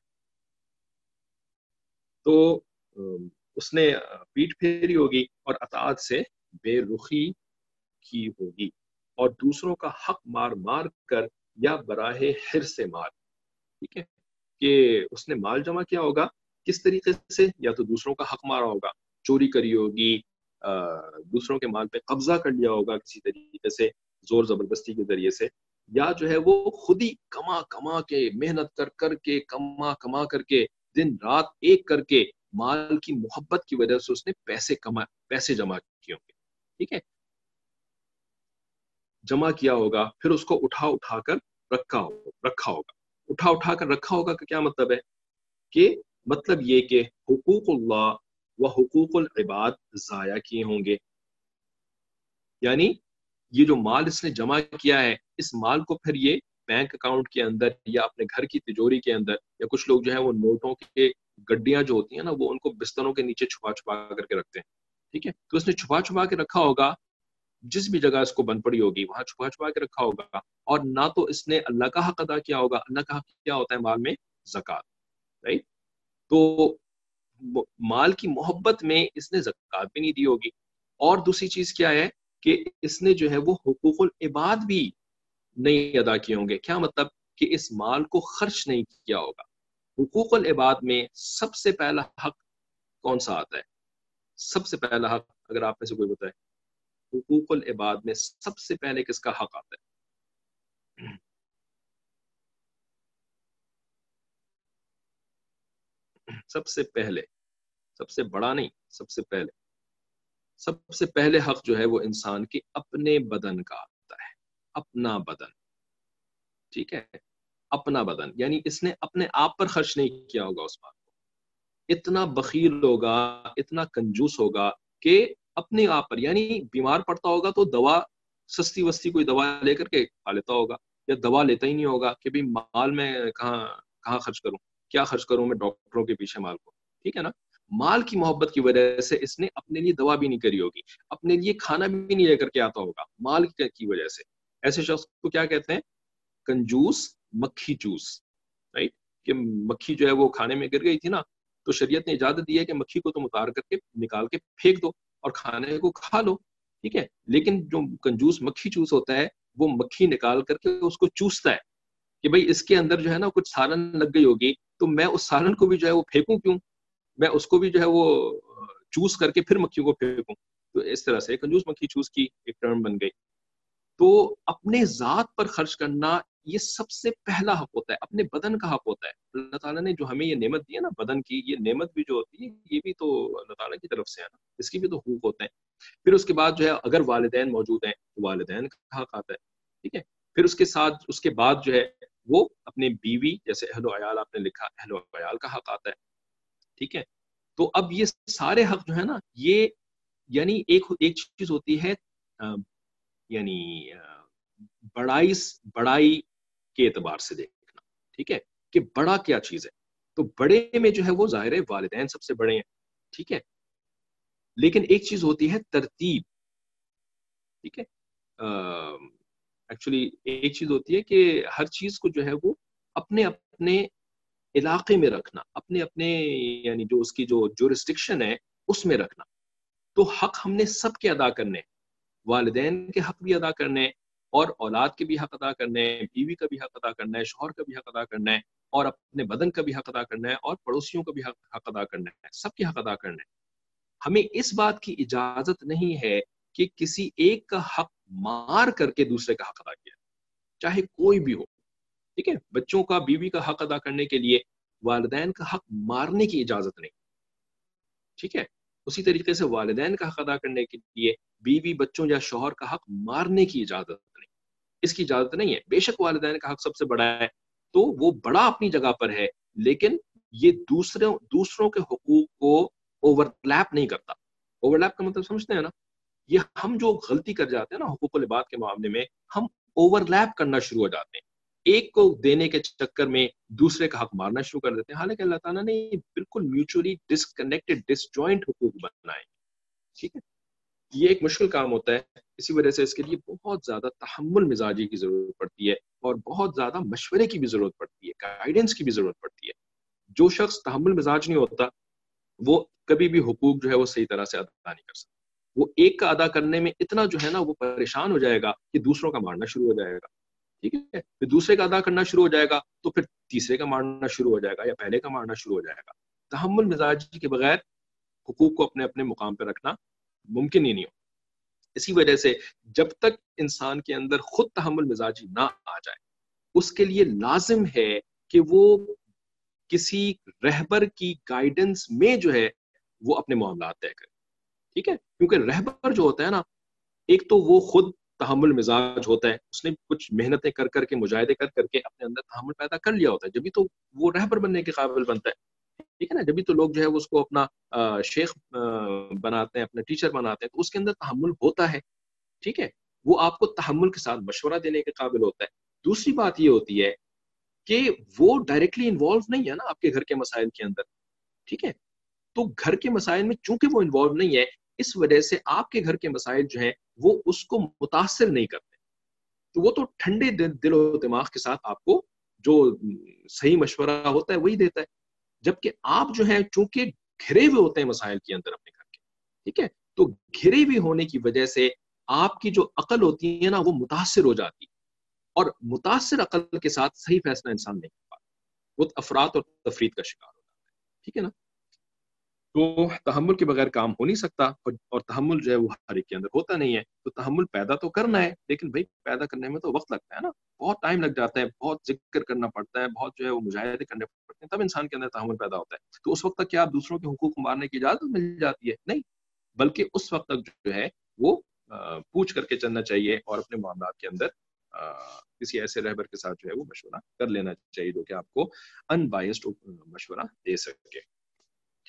تو اس نے پیٹ پھیری ہوگی اور اطاعت سے بے رخی کی ہوگی، اور دوسروں کا حق مار مار کر یا براہ حرص سے مار. ٹھیک ہے، کہ اس نے مال جمع کیا ہوگا کس طریقے سے، یا تو دوسروں کا حق مارا ہوگا، چوری کری ہوگی، دوسروں کے مال پہ قبضہ کر لیا ہوگا کسی طریقے سے، زور زبردستی کے ذریعے سے، یا جو ہے وہ خود ہی کما کما کے، محنت کر کر کے، کما کما کر کے، دن رات ایک کر کے، مال کی محبت کی وجہ سے اس نے پیسے کما پیسے جمع کیے ہوں گے. ٹھیک ہے، جمع کیا ہوگا، پھر اس کو اٹھا اٹھا کر رکھا ہوگا رکھا ہوگا اٹھا اٹھا کر رکھا ہوگا کا کیا مطلب ہے؟ کہ مطلب یہ کہ حقوق اللہ و حقوق العباد ضائع کیے ہوں گے. یعنی یہ جو مال اس نے جمع کیا ہے، اس مال کو پھر یہ بینک اکاؤنٹ کے اندر یا اپنے گھر کی تجوری کے اندر، یا کچھ لوگ جو ہے وہ نوٹوں کے گڈیاں جو ہوتی ہیں نا، وہ ان کو بستروں کے نیچے چھپا چھپا کر کے رکھتے ہیں. ٹھیک ہے، تو اس نے چھپا چھپا کے رکھا ہوگا، جس بھی جگہ اس کو بن پڑی ہوگی وہاں چھپا چھپا کے رکھا ہوگا. اور نہ تو اس نے اللہ کا حق ادا کیا ہوگا. اللہ کا حق کیا ہوتا ہے مال میں؟ زکوٰۃ، رائٹ. تو مال کی محبت میں اس نے زکوٰۃ بھی نہیں دی ہوگی. اور دوسری چیز کیا ہے کہ اس نے جو ہے وہ حقوق العباد بھی نہیں ادا کیے ہوں گے. کیا مطلب؟ کہ اس مال کو خرچ نہیں کیا ہوگا. حقوق العباد میں سب سے پہلا حق کون سا آتا ہے؟ سب سے پہلا حق اگر آپ میں سے کوئی بتائے، حقوق العباد میں سب سے پہلے کس کا حق آتا ہے؟ سب سے پہلے، سب سے بڑا نہیں، سب سے پہلے سب سے پہلے حق جو ہے وہ انسان کے اپنے بدن کا آتا ہے. اپنا بدن، ٹھیک ہے، اپنا بدن. یعنی اس نے اپنے آپ پر خرچ نہیں کیا ہوگا اس بات کو. اتنا بخیل ہوگا, اتنا کنجوس ہوگا کہ اپنے آپ پر, یعنی بیمار پڑتا ہوگا تو دوا سستی وستی کوئی دوا لے کر کے کھا لیتا ہوگا, یا دوا لیتا ہی نہیں ہوگا کہ بھی مال میں کہاں کہاں خرچ کروں, کیا خرچ کروں میں ڈاکٹروں کے پیچھے مال کو, ٹھیک ہے نا. مال کی محبت کی وجہ سے اس نے اپنے لیے دوا بھی نہیں کری ہوگی, اپنے لیے کھانا بھی نہیں لے کر کے آتا ہوگا, مال کی وجہ سے. ایسے شخص کو کیا کہتے ہیں؟ کنجوس مکھی چوس, رائٹ. کہ مکھی جو ہے وہ کھانے میں گر گئی تھی نا, تو شریعت نے اجازت دی ہے کہ مکھی کو تم اتار کر کے نکال کے پھینک دو اور کھانے کو کھا لو, ٹھیک ہے. لیکن جو کنجوس مکھی چوس ہوتا ہے وہ مکھی نکال کر کے اس کو چوستا ہے کہ بھئی اس کے اندر جو ہے نا کچھ سالن لگ گئی ہوگی, تو میں اس سالن کو بھی جو ہے وہ پھینکوں کیوں, میں اس کو بھی جو ہے وہ چوس کر کے پھر مکھیوں کو پھینکوں. تو اس طرح سے کنجوس مکھی چوس کی ایک ٹرم بن گئی. تو اپنے ذات پر خرچ کرنا یہ سب سے پہلا حق ہوتا ہے, اپنے بدن کا حق ہوتا ہے. اللہ تعالیٰ نے جو ہمیں یہ نعمت دی ہے نا بدن کی, یہ نعمت بھی جو ہوتی ہے یہ بھی تو اللہ تعالیٰ کی طرف سے ہے نا, اس کی بھی تو حقوق ہوتے ہیں. پھر اس کے بعد جو ہے اگر والدین موجود ہیں تو والدین کا حق آتا ہے, ٹھیک ہے. پھر اس کے ساتھ اس کے بعد جو ہے وہ اپنے بیوی, جیسے اہل و عیال آپ نے لکھا, اہل و عیال کا حق آتا ہے, ٹھیک ہے. تو اب یہ سارے حق جو ہے نا, یہ یعنی ایک ایک چیز ہوتی ہے یعنی بڑائی بڑائی کے اعتبار سے دیکھنا, ٹھیک ہے, کہ بڑا کیا چیز ہے. تو بڑے میں جو ہے وہ ظاہر ہے والدین سب سے بڑے ہیں, ٹھیک ہے. لیکن ایک چیز ہوتی ہے ترتیب, ٹھیک ہے. ایکچولی ایک چیز ہوتی ہے کہ ہر چیز کو جو ہے وہ اپنے اپنے علاقے میں رکھنا, اپنے اپنے یعنی جو اس کی جو جورسڈکشن ہے اس میں رکھنا. تو حق ہم نے سب کے ادا کرنے, والدین کے حق بھی ادا کرنے, اور اولاد کے بھی حق ادا کرنے, بیوی کا بھی حق ادا کرنا ہے, شوہر کا بھی حق ادا کرنا ہے, اور اپنے بدن کا بھی حق ادا کرنا ہے, اور پڑوسیوں کا بھی حق حق ادا کرنا ہے, سب کے حق ادا کرنا ہے. ہمیں اس بات کی اجازت نہیں ہے کہ کسی ایک کا حق مار کر کے دوسرے کا حق ادا کیا, چاہے کوئی بھی ہو, ٹھیک ہے. بچوں کا بیوی کا حق ادا کرنے کے لیے والدین کا حق مارنے کی اجازت نہیں, ٹھیک ہے. اسی طریقے سے والدین کا حق ادا کرنے کے لیے بیوی بچوں یا شوہر کا حق مارنے کی اجازت نہیں, اس کی اجازت نہیں ہے. بے شک والدین کا حق سب سے بڑا ہے, تو وہ بڑا اپنی جگہ پر ہے, لیکن یہ دوسروں دوسروں کے حقوق کو اوور لیپ نہیں کرتا. اوور لیپ کا مطلب سمجھتے ہیں نا, یہ ہم جو غلطی کر جاتے ہیں نا حقوق العباد کے معاملے میں, ہم اوور لیپ کرنا شروع ہو جاتے ہیں, ایک کو دینے کے چکر میں دوسرے کا حق مارنا شروع کر دیتے ہیں. حالانکہ اللہ تعالیٰ نے بالکل میوچولی ڈسکنیکٹڈ ڈسجوائنٹ حقوق بنائے, ٹھیک ہے. یہ ایک مشکل کام ہوتا ہے, اسی وجہ سے اس کے لیے بہت زیادہ تحمل مزاجی کی ضرورت پڑتی ہے, اور بہت زیادہ مشورے کی بھی ضرورت پڑتی ہے, گائیڈنس کی بھی ضرورت پڑتی ہے. جو شخص تحمل مزاج نہیں ہوتا وہ کبھی بھی حقوق جو ہے وہ صحیح طرح سے ادا نہیں کر سکتا. وہ ایک کا ادا کرنے میں اتنا جو ہے نا وہ پریشان ہو جائے گا کہ دوسروں کا مارنا شروع ہو جائے گا, ٹھیک ہے. پھر دوسرے کا ادا کرنا شروع ہو جائے گا تو پھر تیسرے کا مارنا شروع ہو جائے گا, یا پہلے کا مارنا شروع ہو جائے گا. تحمل مزاجی کے بغیر حقوق کو اپنے اپنے مقام پہ رکھنا ممکن ہی نہیں ہو. اسی وجہ سے جب تک انسان کے اندر خود تحمل مزاجی نہ آ جائے, اس کے لیے لازم ہے کہ وہ کسی رہبر کی گائیڈنس میں جو ہے وہ اپنے معاملات طے کرے, ٹھیک ہے. کیونکہ رہبر جو ہوتا ہے نا, ایک تو وہ خود تحمل مزاج ہوتا ہے, اس نے کچھ محنتیں کر کر کے مجاہدے کر کر کے اپنے اندر تحمل پیدا کر لیا ہوتا ہے, جبھی تو وہ رہبر بننے کے قابل بنتا ہے, ٹھیک ہے نا. جبھی تو لوگ جو ہے اس کو اپنا شیخ بناتے ہیں, اپنا ٹیچر بناتے ہیں, تو اس کے اندر تحمل ہوتا ہے, ٹھیک ہے. وہ آپ کو تحمل کے ساتھ مشورہ دینے کے قابل ہوتا ہے. دوسری بات یہ ہوتی ہے کہ وہ ڈائریکٹلی انوالو نہیں ہے نا آپ کے گھر کے مسائل کے اندر, ٹھیک ہے. تو گھر کے مسائل میں چونکہ وہ انوالو نہیں ہے, اس وجہ سے آپ کے گھر کے مسائل جو ہیں وہ اس کو متاثر نہیں کرتے. تو وہ تو ٹھنڈے دل و دماغ کے ساتھ آپ کو جو صحیح مشورہ ہوتا ہے وہی دیتا ہے. جبکہ آپ جو ہے چونکہ گھرے ہوئے ہوتے ہیں مسائل کے اندر اپنے گھر کے, ٹھیک ہے. تو گھرے ہوئے ہونے کی وجہ سے آپ کی جو عقل ہوتی ہے نا وہ متاثر ہو جاتی, اور متاثر عقل کے ساتھ صحیح فیصلہ انسان نہیں کر پاتا, وہ افراط اور تفریط کا شکار ہو جاتا ہے, ٹھیک ہے نا. تو تحمل کے بغیر کام ہو نہیں سکتا, اور تحمل جو ہے وہ ہر ایک کے اندر ہوتا نہیں ہے. تو تحمل پیدا تو کرنا ہے, لیکن بھائی پیدا کرنے میں تو وقت لگتا ہے نا, بہت ٹائم لگ جاتا ہے, بہت ذکر کرنا پڑتا ہے, بہت جو ہے وہ مجاہدے کرنے پڑتے ہیں, تب انسان کے اندر تحمل پیدا ہوتا ہے. تو اس وقت تک کیا آپ دوسروں کے حقوق مارنے کی اجازت مل جاتی ہے؟ نہیں, بلکہ اس وقت تک جو ہے وہ پوچھ کر کے چلنا چاہیے, اور اپنے معاملات کے اندر کسی ایسے رہبر کے ساتھ جو ہے وہ مشورہ کر لینا چاہیے جو کہ آپ کو ان بائسڈ مشورہ دے سکے.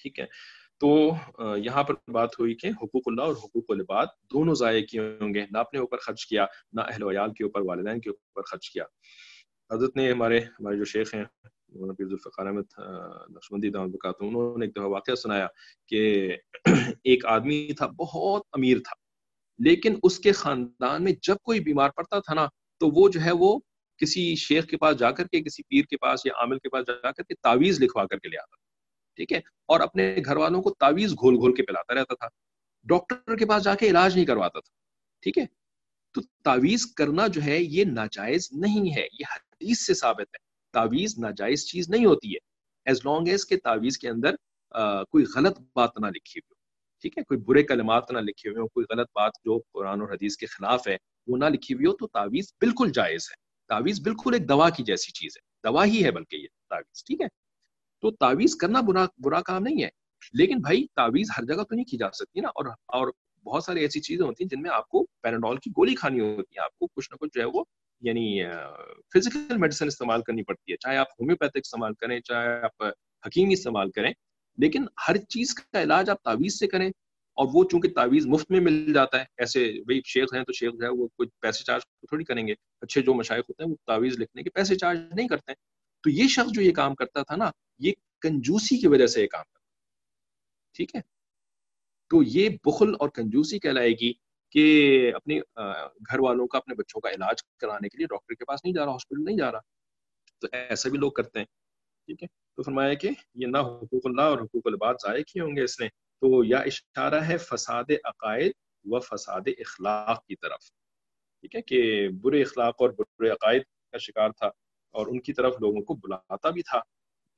ٹھیک ہے. تو یہاں پر بات ہوئی کہ حقوق اللہ اور حقوق العباد دونوں ضائع کیے ہوں گے، نہ اپنے اوپر خرچ کیا، نہ اہل و عیال کے اوپر، والدین کے اوپر خرچ کیا. حضرت نے ہمارے ہمارے جو شیخ ہیں مولانا پیر ذوالفقار احمد نقشبندی دامت برکاتہ، انہوں نے ایک دفعہ واقعہ سنایا کہ ایک آدمی تھا بہت امیر تھا، لیکن اس کے خاندان میں جب کوئی بیمار پڑتا تھا نا تو وہ جو ہے وہ کسی شیخ کے پاس جا کر کے، کسی پیر کے پاس یا عامل کے پاس جا کر کے تعویذ لکھوا کر کے لے آتا تھا. ٹھیک ہے، اور اپنے گھر والوں کو تعویذ گھول گھول کے پلاتا رہتا تھا، ڈاکٹر کے پاس جا کے علاج نہیں کرواتا تھا. ٹھیک ہے، تو تعویذ کرنا جو ہے یہ ناجائز نہیں ہے، یہ حدیث سے ثابت ہے. تعویذ ناجائز چیز نہیں ہوتی ہے ایز لانگ ایز کہ تعویذ کے اندر آ, کوئی غلط بات نہ لکھی ہوئی ہو. ٹھیک ہے، کوئی برے کلمات نہ لکھے ہوئے ہو، کوئی غلط بات جو قرآن اور حدیث کے خلاف ہے وہ نہ لکھی ہوئی ہو، تو تعویذ بالکل جائز ہے. تعویذ بالکل ایک دوا کی جیسی چیز ہے، دوا ہی ہے بلکہ یہ تعویذ. ٹھیک ہے، تو تعویذ کرنا برا برا کام نہیں ہے، لیکن بھائی تعویذ ہر جگہ تو نہیں کی جا سکتی نا. اور اور بہت ساری ایسی چیزیں ہوتی ہیں جن میں آپ کو پیناڈول کی گولی کھانی ہوتی ہے، آپ کو کچھ نہ کچھ جو ہے وہ یعنی فزیکل میڈیسن استعمال کرنی پڑتی ہے، چاہے آپ ہومیوپیتھک استعمال کریں، چاہے آپ حکیمی استعمال کریں، لیکن ہر چیز کا علاج آپ تعویذ سے کریں. اور وہ چونکہ تعویذ مفت میں مل جاتا ہے، ایسے بھائی شیخ ہیں تو شیخ جو ہے وہ کچھ پیسے چارج تھوڑی کریں گے. اچھے جو مشائخ ہوتے ہیں وہ تعویذ لکھنے کے پیسے چارج نہیں کرتے ہیں. تو یہ شخص جو یہ کام کرتا تھا نا، یہ کنجوسی کی وجہ سے یہ کام کرتا. ٹھیک ہے، تو یہ بخل اور کنجوسی کہلائے گی کہ اپنے گھر والوں کا، اپنے بچوں کا علاج کرانے کے لیے ڈاکٹر کے پاس نہیں جا رہا، ہاسپٹل نہیں جا رہا. تو ایسا بھی لوگ کرتے ہیں. ٹھیک ہے، تو فرمایا کہ یہ نہ حقوق اللہ اور حقوق العباد ضائع کیے ہوں گے اس نے. تو یا اشارہ ہے فساد عقائد و فساد اخلاق کی طرف. ٹھیک ہے، کہ برے اخلاق اور برے عقائد کا شکار تھا اور ان کی طرف لوگوں کو بلاتا بھی تھا.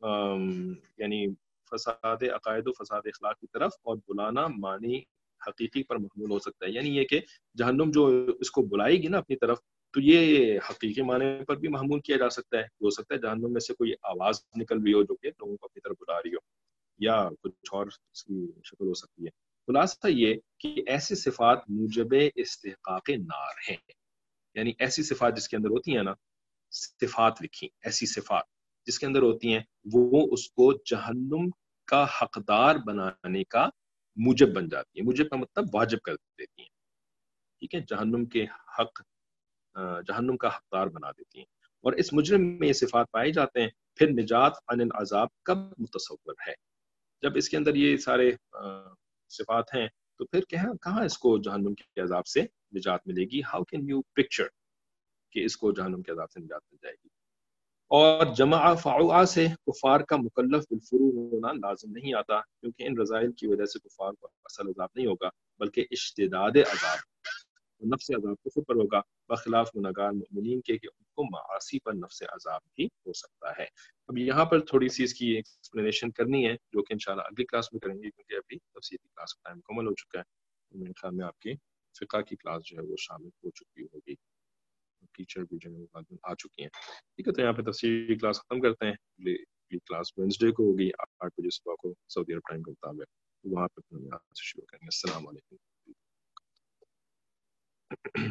یعنی فساد عقائد و فساد اخلاق کی طرف، اور بلانا معنی حقیقی پر محمول ہو سکتا ہے. یعنی یہ کہ جہنم جو اس کو بلائے گی نا اپنی طرف، تو یہ حقیقی معنی پر بھی محمول کیا جا سکتا ہے. ہو سکتا ہے جہنم میں سے کوئی آواز نکل رہی ہو جو کہ لوگوں کو اپنی طرف بلا رہی ہو، یا کچھ اور اس کی شکل ہو سکتی ہے. خلاصہ یہ کہ ایسی صفات موجب استحقاق نار ہیں. یعنی ایسی صفات جس کے اندر ہوتی ہیں نا، صفات لکھی ایسی صفات جس کے اندر ہوتی ہیں، وہ اس کو جہنم کا حقدار بنانے کا موجب بن جاتی ہے. موجب کا مطلب واجب کر دیتی ہیں. ٹھیک ہے، جہنم کے حق جہنم کا حقدار بنا دیتی ہیں. اور اس مجرم میں یہ صفات پائے جاتے ہیں. پھر نجات عن العذاب کب متصور ہے؟ جب اس کے اندر یہ سارے صفات ہیں تو پھر کہاں اس کو جہنم کے عذاب سے نجات ملے گی؟ ہاؤ کین یو پکچر کہ اس کو جہنم کے عذاب سے نجات مل جائے گی؟ اور جمع فعوعہ سے کفار کا مکلف بالفروع ہونا لازم نہیں آتا، کیونکہ ان رضائل کی وجہ سے کفار کو اصل عذاب نہیں ہوگا بلکہ اشتداد عذاب، نفس عذاب کفر پر ہوگا، بخلاف گناہگار مومنین کے کہ ان کو معاصی پر نفس عذاب بھی ہو سکتا ہے. اب یہاں پر تھوڑی سی اس کی ایکسپلینیشن کرنی ہے جو کہ انشاءاللہ اگلی کلاس میں کریں گے، کیونکہ ابھی تفصیلی کلاس کا ٹائم مکمل ہو چکا ہے. میرے خیال میں آپ کی فقہ کی کلاس جو ہے وہ شامل ہو چکی ہوگی، ٹیچر بھی جو ہے آ چکی ہیں. ٹھیک ہے، تو یہاں پہ تفصیلی کلاس ختم کرتے ہیں. اگلی کلاس وینسڈے کو ہوگی آٹھ بجے صبح کو سعودی عرب ٹائم کے مطابق. وہاں پہ ہم یہاں سے شروع کریں گے. السلام علیکم.